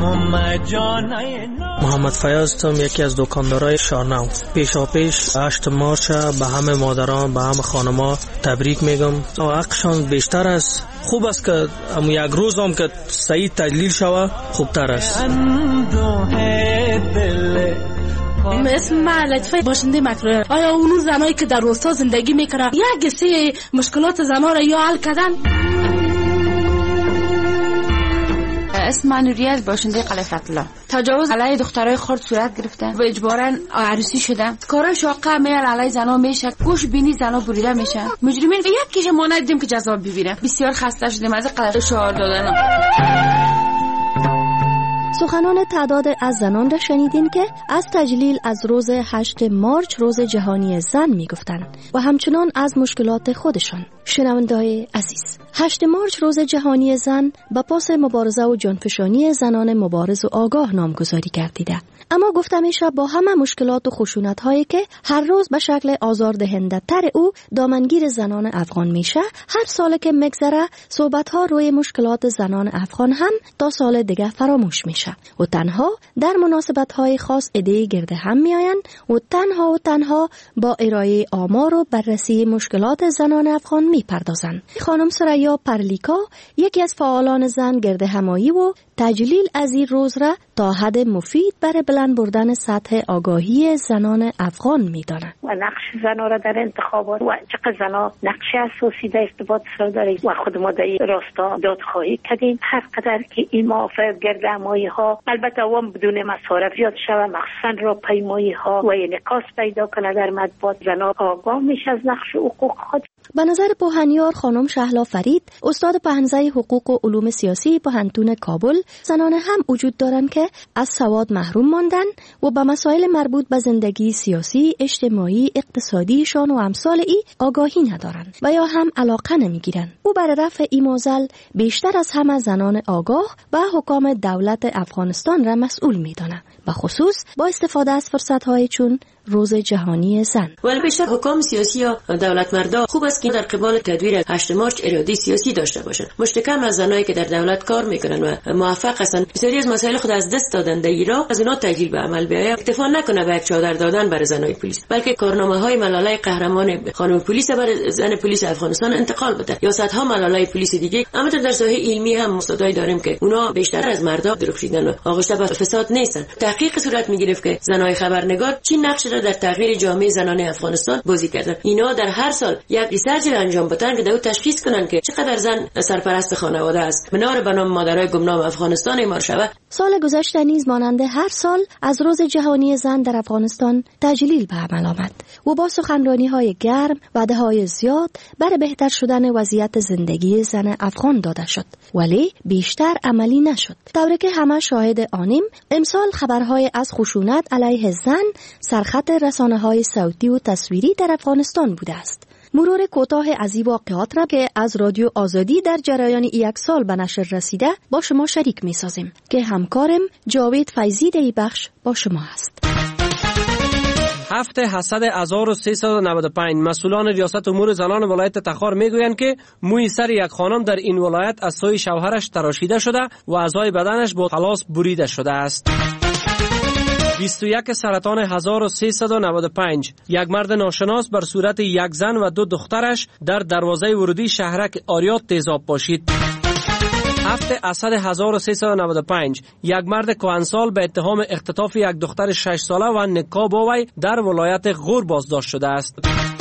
محمد فیاض تم یکی از دکاندارای شارنو. پیشا پیش هشت مارچ به همه مادران به همه خانما تبریک میگم. حقشان بیشتر است. خوب است که ام یک روز هم که صحیح تجلیل شوه خوبتر است. اسم من لطفه باشنده مکروه. آیا اونو زنایی که در روستا زندگی میکنن یک سی مشکلات زنها را یا حل کردن؟ اسم من نوریه باشنده قلعه فتلا. تجاوز علیه دخترای خرد صورت گرفته و اجباراً عروسی شده. کارای شاقه میل علیه زنا میشه. گوش بینی زنا بریده میشه. مجرمین یک کیش ما ندیدیم که جزا بگیره. بسیار خسته شدیم از قلعه شعار دادن. سخنان تعداد از زنان را شنیدین که از تجلیل از روز هشت مارچ روز جهانی زن میگفتند و همچنان از مشکلات خودشان. شنونده‌های عزیز، هشتم مارچ روز جهانی زن با پاس مبارزه و جانفشانی زنان مبارز و آگاه نامگذاری گردیده. اما گفته میشه با همه مشکلات و خشونت هایی که هر روز به شکل آزاردهنده تر او دامنگیر زنان افغان میشه، هر سال که میگذره صحبت ها روی مشکلات زنان افغان هم تا سال دیگه فراموش میشه و تنها در مناسبت های خاص ایده گرد هم میآیند و تنها و تنها با ارائه آمار و بررسی مشکلات زنان افغان میپردازند. خانم سریا پرلیکا یکی از فعالان زن گرد همایی و تجلیل از این روز را تا حد مفید برای بلند بردن سطح آگاهی زنان افغان می‌دانند. و نقش زنان را در انتخابات و چقدر زنان نقش اساسی در ارتباط سر دارند و خود ما در این راستا دادخواهی کردیم. هر قدر که این موافق گرد همایی ها البته هم بدون مصارف زیاد شود، مخصوصا را پیمایی ها و انعکاس پیدا کنه در مطبوعات، زنان آگاه میشه از نقش حقوق خود. به نظر پوهنیار خانم شهلا فرید، استاد پهنزه حقوق و علوم سیاسی پوهنتون کابل، زنان هم وجود دارند که از سواد محروم ماندن و به مسائل مربوط به زندگی سیاسی، اجتماعی، اقتصادیشان و امثال ای آگاهی ندارند و یا هم علاقه نمیگیرند. او برای رفع این معضل بیشتر از همه زنان آگاه و حکام دولت افغانستان را مسئول میدانند، به خصوص با استفاده از فرصت‌های چون روز جهانی زن. ولی بیشتر حکام سیاسی یا دولت مردا خوب است که در قبال تدویر هشتم مارچ اراده سیاسی داشته باشند. مشتکم از زنایی که در دولت کار میکنن و موفق هستند بسیاری از مسائل خود از دست دادن در ایران، از اونا تجلیل به عمل بیاید. اکتفا نکنه به یک چادر دادن برای زنای پلیس، بلکه کارنامه‌های ملالای قهرمان خانم پلیس برای زن پلیس افغانستان انتقال بده یا صدها ملالای پلیس دیگه. اما در ساحه علمی هم مستندای داریم که اونا بیشتر از مردا درخشیدن و آغشته به فساد نیستن. تحقیق صورت میگرفت که زنای خبرنگار چی نقش در تغییر جامعه زنان افغانستان بازی کردن. اینا در هر سال یک ریسرچ انجام بدن که دو تشخیص کنن که چقدر زن سرپرست خانواده است. منار به نام مادرای گمنام افغانستان ایمار شود. سال گذشته نیز مانند هر سال از روز جهانی زن در افغانستان تجلیل به عمل آمد و با سخنرانی‌های گرم وعده‌های زیاد برای بهتر شدن وضعیت زندگی زن افغان داده شد، ولی بیشتر عملی نشد. طوری که همه شاهد آنیم، امسال خبرهای از خشونت علیه زن سرخط رسانه‌های صوتی و تصویری در افغانستان بوده است. مرور کوتاه از این واقعات را که از رادیو آزادی در جریان یک سال به نشر رسیده با شما شریک می سازیم که همکارم جاوید فیضی در این بخش با شما است. هفت هشتصد هزار و سیصد و نود و پنج مسئولان ریاست امور زنان ولایت تخار میگویند که موی سر یک خانم در این ولایت از سوی شوهرش تراشیده شده و اعضای بدنش با خلاص بریده شده است. بیست و یک سرطان هزار و سیصد و نود و پنج یک مرد ناشناس بر صورت یک زن و دو دخترش در دروازه ورودی شهرک آریات تیزاب پاشید. هفت اسد هزار و سیصد و نود و پنج یک مرد کهنسال به اتهام اختطاف یک دختر شش ساله و نکاح وی در ولایت غور بازداشت شده است.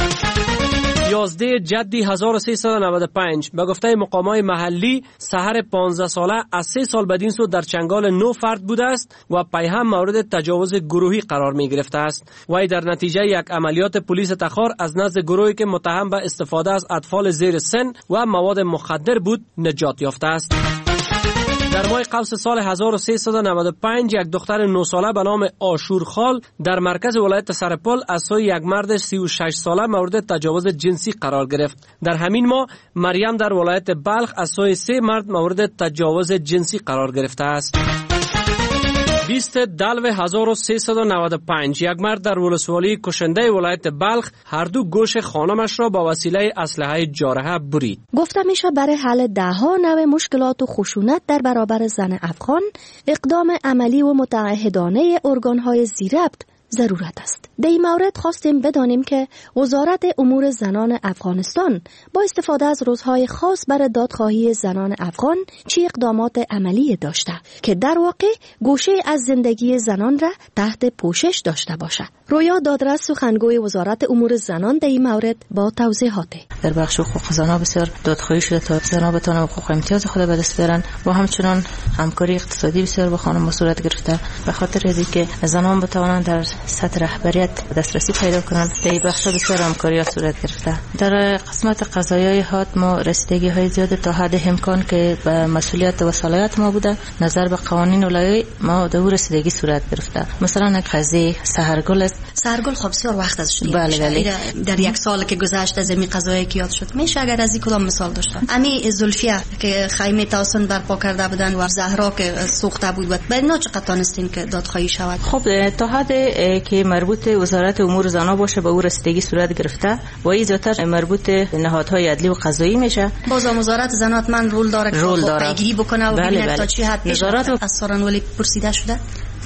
یازده جدی هزار و سیصد و نود و پنج به گفته مقامات محلی سحر پانزده ساله از سه سال بدین سو در چنگال نو فرد بوده است و پیهم مورد تجاوز گروهی قرار می گرفته است. وی در نتیجه یک عملیات پلیس تخار از نزد گروهی که متهم به استفاده از اطفال زیر سن و مواد مخدر بود نجات یافته است. در ماه قوس سال هزار و سیصد و نود و پنج یک دختر نه ساله به نام آشور خال در مرکز ولایت سرپل از سوی یک مرد سی و شش ساله مورد تجاوز جنسی قرار گرفت. در همین ماه مریم در ولایت بلخ از سوی سه مرد مورد تجاوز جنسی قرار گرفته است. بیست دلو هزار و سیصد و نود و پنج یک مرد در ولسوالی کشنده ولایت بلخ هر دو گوش خانمش را با وسیله اسلحه جارحه برید. گفته میشه برای حل دهها نوع مشکلات و خشونت در برابر زن افغان اقدام عملی و متعهدانه ارگان‌های ذی‌ربط ضرورت است. در این مورد خواستیم بدانیم که وزارت امور زنان افغانستان با استفاده از روزهای خاص برای دادخواهی زنان افغان چه اقدامات عملی داشته که در واقع گوشه از زندگی زنان را تحت پوشش داشته باشد. رویا دادرس سخنگوی وزارت امور زنان در این مورد با توضیحات. در بخش حقوق زنان بسیار دادخواهی شده تا زنان بتوانند حقوق امتیاز خود به دست بیارن و همچنان همکاری اقتصادی بسیار با خانم صورت گرفته به خاطر اینکه زنان بتوانند در سطح رهبری مالیات دسترسی پیدا کنند. در بخش بسیار همکاری صورت گرفته. در قسمت قضایی هات ما رسیدگی های زیاد تا حد امکان که به مسئولیت و صلاحیت ما بوده نظر به قوانین ولایی ما در رسیدگی صورت گرفته. مثلا یک قضیه سحرگل است. سحرگل خب بسیار وقت ازش دیده بله بله. در یک سال که گذشت از این قضایی که یاد شد میشه اگر از این کدام مثال داشتن. امی زلفیه که خیمه توسن برپا کرده بودن و زهرا که سوخته بود و به اینا چقدر تانستین که دادخواهی شود؟ خب تا حد که مربوط وزارت امور زنان باشه به او رسیدگی صورت گرفته و این زیاتر مربوط نهادهای عدلی و قضایی میشه. باز وزارت زنات من رول داره که رول داره پیگیری بکنه و ببینه بله تا چی حد پیش از سارنوالی پرسیده شده.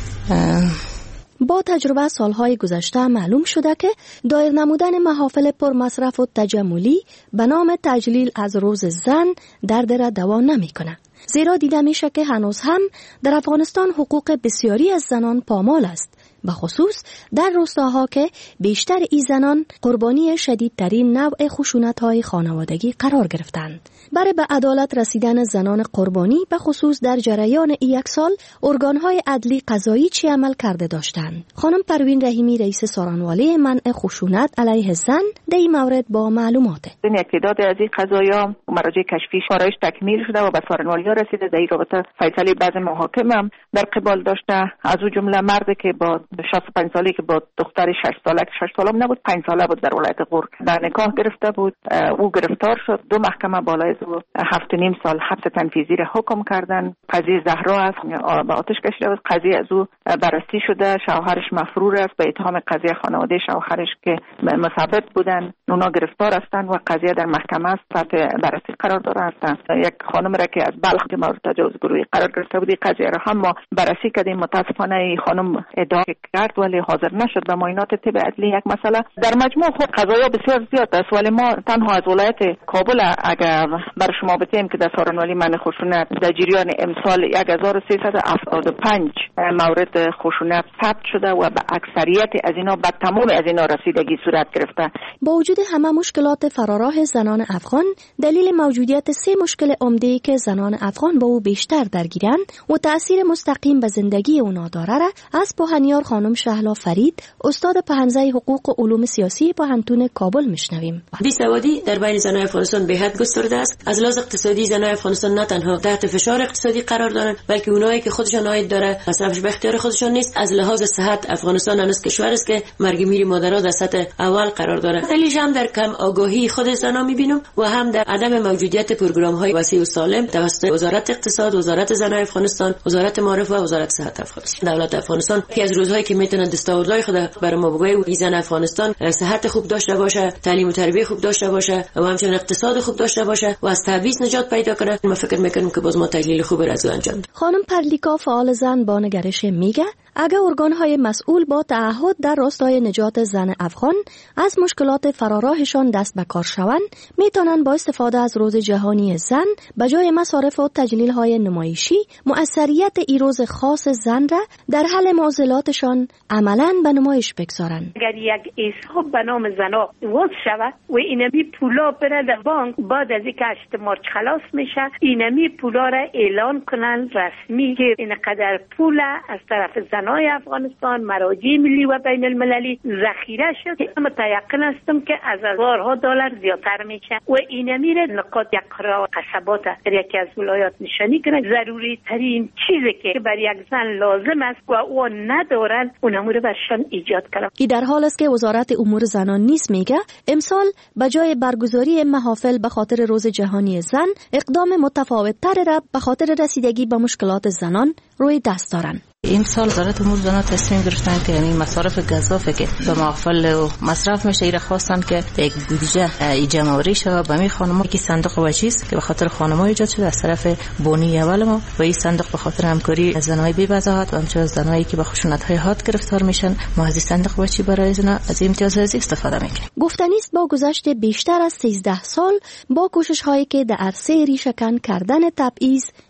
با تجربه سالهای گذشته معلوم شده که دایر نمودن محافل پر مصرف و تجملی به نام تجلیل از روز زن درد را دوا نمی کنه. زیرا دیده میشه که هنوز هم در افغانستان حقوق بسیاری از زنان پامال است، به خصوص در روستاها که بیشتر ای زنان قربانی شدیدترین نوع خشونت‌های خانوادگی قرار گرفتند. برای به عدالت رسیدن زنان قربانی به خصوص در جریان یک سال ارگان‌های عدلی قضایی چی عمل کرده داشتند؟ خانم پروین رحیمی رئیس سارنوالی منع خشونت علیه زن در این مورد با معلومات. این تعداد از این قضایا مراجع کشفی آرایش تکمیل شده و به سارنوالیا رسیده. در این رابطه فیصله بعض محاکم هم در قبال داشته. از او جمله مردی که با شصت و پنج سالی که با دختر شش ساله که شش ساله نبود پنج ساله بود در ولایت غور در نکاح گرفته بود، او گرفتار شد. دو محکمه بالای او هفت و نیم سال حبس تنفیذی را حکم کردن. قضیه زهرا است به آتش کشیده بود. قضیه از او بررسی شده. شوهرش مفرور است به اتهام قضیه خانواده شوهرش که مسبب بودن. اونا گرفتار هستند و قضیه در محکمه است تحت بررسی قرار داره هستند. یک خانم را که از بلخ که مورد تجاوز گروهی قرار گرفته بود قضیه را هم ما بررسی کردیم. متاسفانه این خانم ادعا کرد ولی حاضر نشد به معاینات طب عدلی. یک مسئله در مجموع خود قضایا بسیار زیاد است ولی ما تنها از ولایت کابل اگر بر شما بگیم که در سارنوالی منع خشونت در جریان امسال یک هزار و سیصد و هفتاد و پنج مورد خشونت ثبت شده و به اکثریت از اینا به تمام از اینا رسیدگی صورت گرفته. با وجود همه مشکلات فراراه زنان افغان، دلیل موجودیت سه مشکل عمده‌ای که زنان افغان با او بیشتر درگیرند و تأثیر مستقیم به زندگی اونا داره را از پوهنیار خانم شهلا فرید، استاد پهنزه حقوق و علوم سیاسی پوهنتون کابل میشنویم. بیسوادی در بین زنان افغانستان به حد گسترده است. از لحاظ اقتصادی زنان افغانستان نه تنها تحت فشار اقتصادی قرار دارند بلکه اونایی که خودشان عاید داره مصرفش به اختیار خودشان نیست. از لحاظ صحت افغانستان هنوز کشور است که مرگ میری مادرها در سطح اول قرار داره. دلیلش هم در کم آگاهی خود زنان میبینم و هم در عدم موجودیت پروگرام‌های وسیع و سالم توسط وزارت اقتصاد، وزارت زنان افغانستان، وزارت معارف و وزارت صحت افغانستان. دولت افغانستان که از روزهایی که میتونه دستاوردهای خود برای ما بگه زن افغانستان صحت خوب داشته باشه، تعلیم و تربیت خوب داشته باشه و همچنین اقتصاد خوب داشته باشه و از تبعیض نجات پیدا کنه. ما فکر میکنیم که باز ما تحلیل خوب را از انجام دادیم. خانم پرلیکا فعال زن با نگرش میگه اگر ارگان‌های مسئول با تعهد در راستای نجات زن افغان از مشکلات فراراهشان دست به کار شوند، میتونن با استفاده از روز جهانی زن به جای مصارف و تجلیل‌های نمایشی مؤثریت این روز خاص زن را در حل معضلاتشان عملاً به نمایش بگذارن. اگر یک حساب به نام زنا واز شود و اینمی پولا بره در بانک بعد از اینکه هشت مارچ خلاص میشه اینمی پولا را اعلان کنن رسمی که اینقدر پول از طرف زنای افغانستان مراجع ملی و بین المللی ذخیره شد. متيقن هستم که از هزارها دلار زیادتر میشه و اینمی را نقاط یک قرار قصبات در یکی از ولایات نشانی کنه. ضروری ترین چیزی که برای یک زن لازم است و او ندارن اونمو رو برشان ایجاد کنم. ای در حال است که وزارت امور زنان نیز میگه امسال به جای برگزاری محافل به خاطر روز جهانی زن اقدام متفاوت تر را به خاطر رسیدگی به مشکلات زنان روی دست دارن. این سال وزارت امور زنان تصمیم گرفتن که یعنی مصارف گزافه که به محافل و مصرف میشه ایره خواستن که یک بودجه جمع‌آوری شه به می خانم‌ها که صندوق وچیز که به خاطر خانم‌ها ایجاد شده از طرف بونی اول ما و این صندوق به خاطر همکاری زنای بی بضاعت و همچنین زنایی که به خشونت‌های حاد گرفتار میشن ما از این صندوق وچی برای زنا از امتیاز ازی استفاده میکنیم. گفتنی است با گذشت بیشتر از سیزده سال با کوشش‌هایی که در عرصه ریشه‌کن کردن تبعیض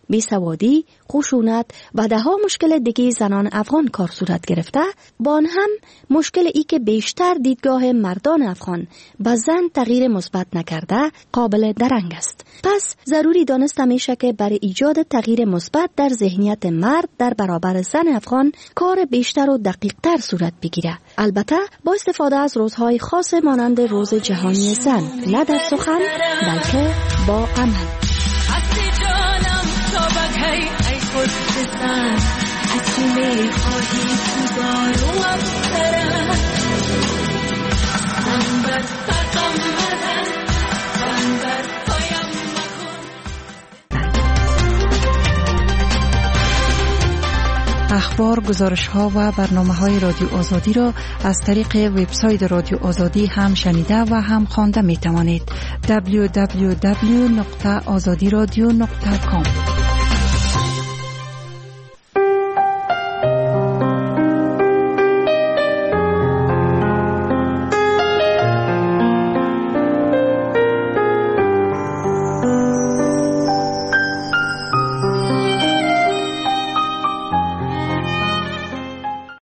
بیسوادی، خشونت و ده ها مشکل دیگه زنان افغان کار صورت گرفته، با آن هم مشکل ای که بیشتر دیدگاه مردان افغان به زن تغییر مثبت نکرده قابل درنگ است. پس ضروری دانسته میشه که برای ایجاد تغییر مثبت در ذهنیت مرد در برابر زن افغان کار بیشتر و دقیق‌تر صورت بگیره، البته با استفاده از روزهای خاص مانند روز جهانی زن، نه در سخن بلکه با عمل. اخبار، گزارش‌ها و برنامه‌های رادیو آزادی را از طریق وبسایت رادیو آزادی هم شنیده و هم خوانده می‌توانید. دبلیو دبلیو دبلیو دات آزادی رادیو دات کام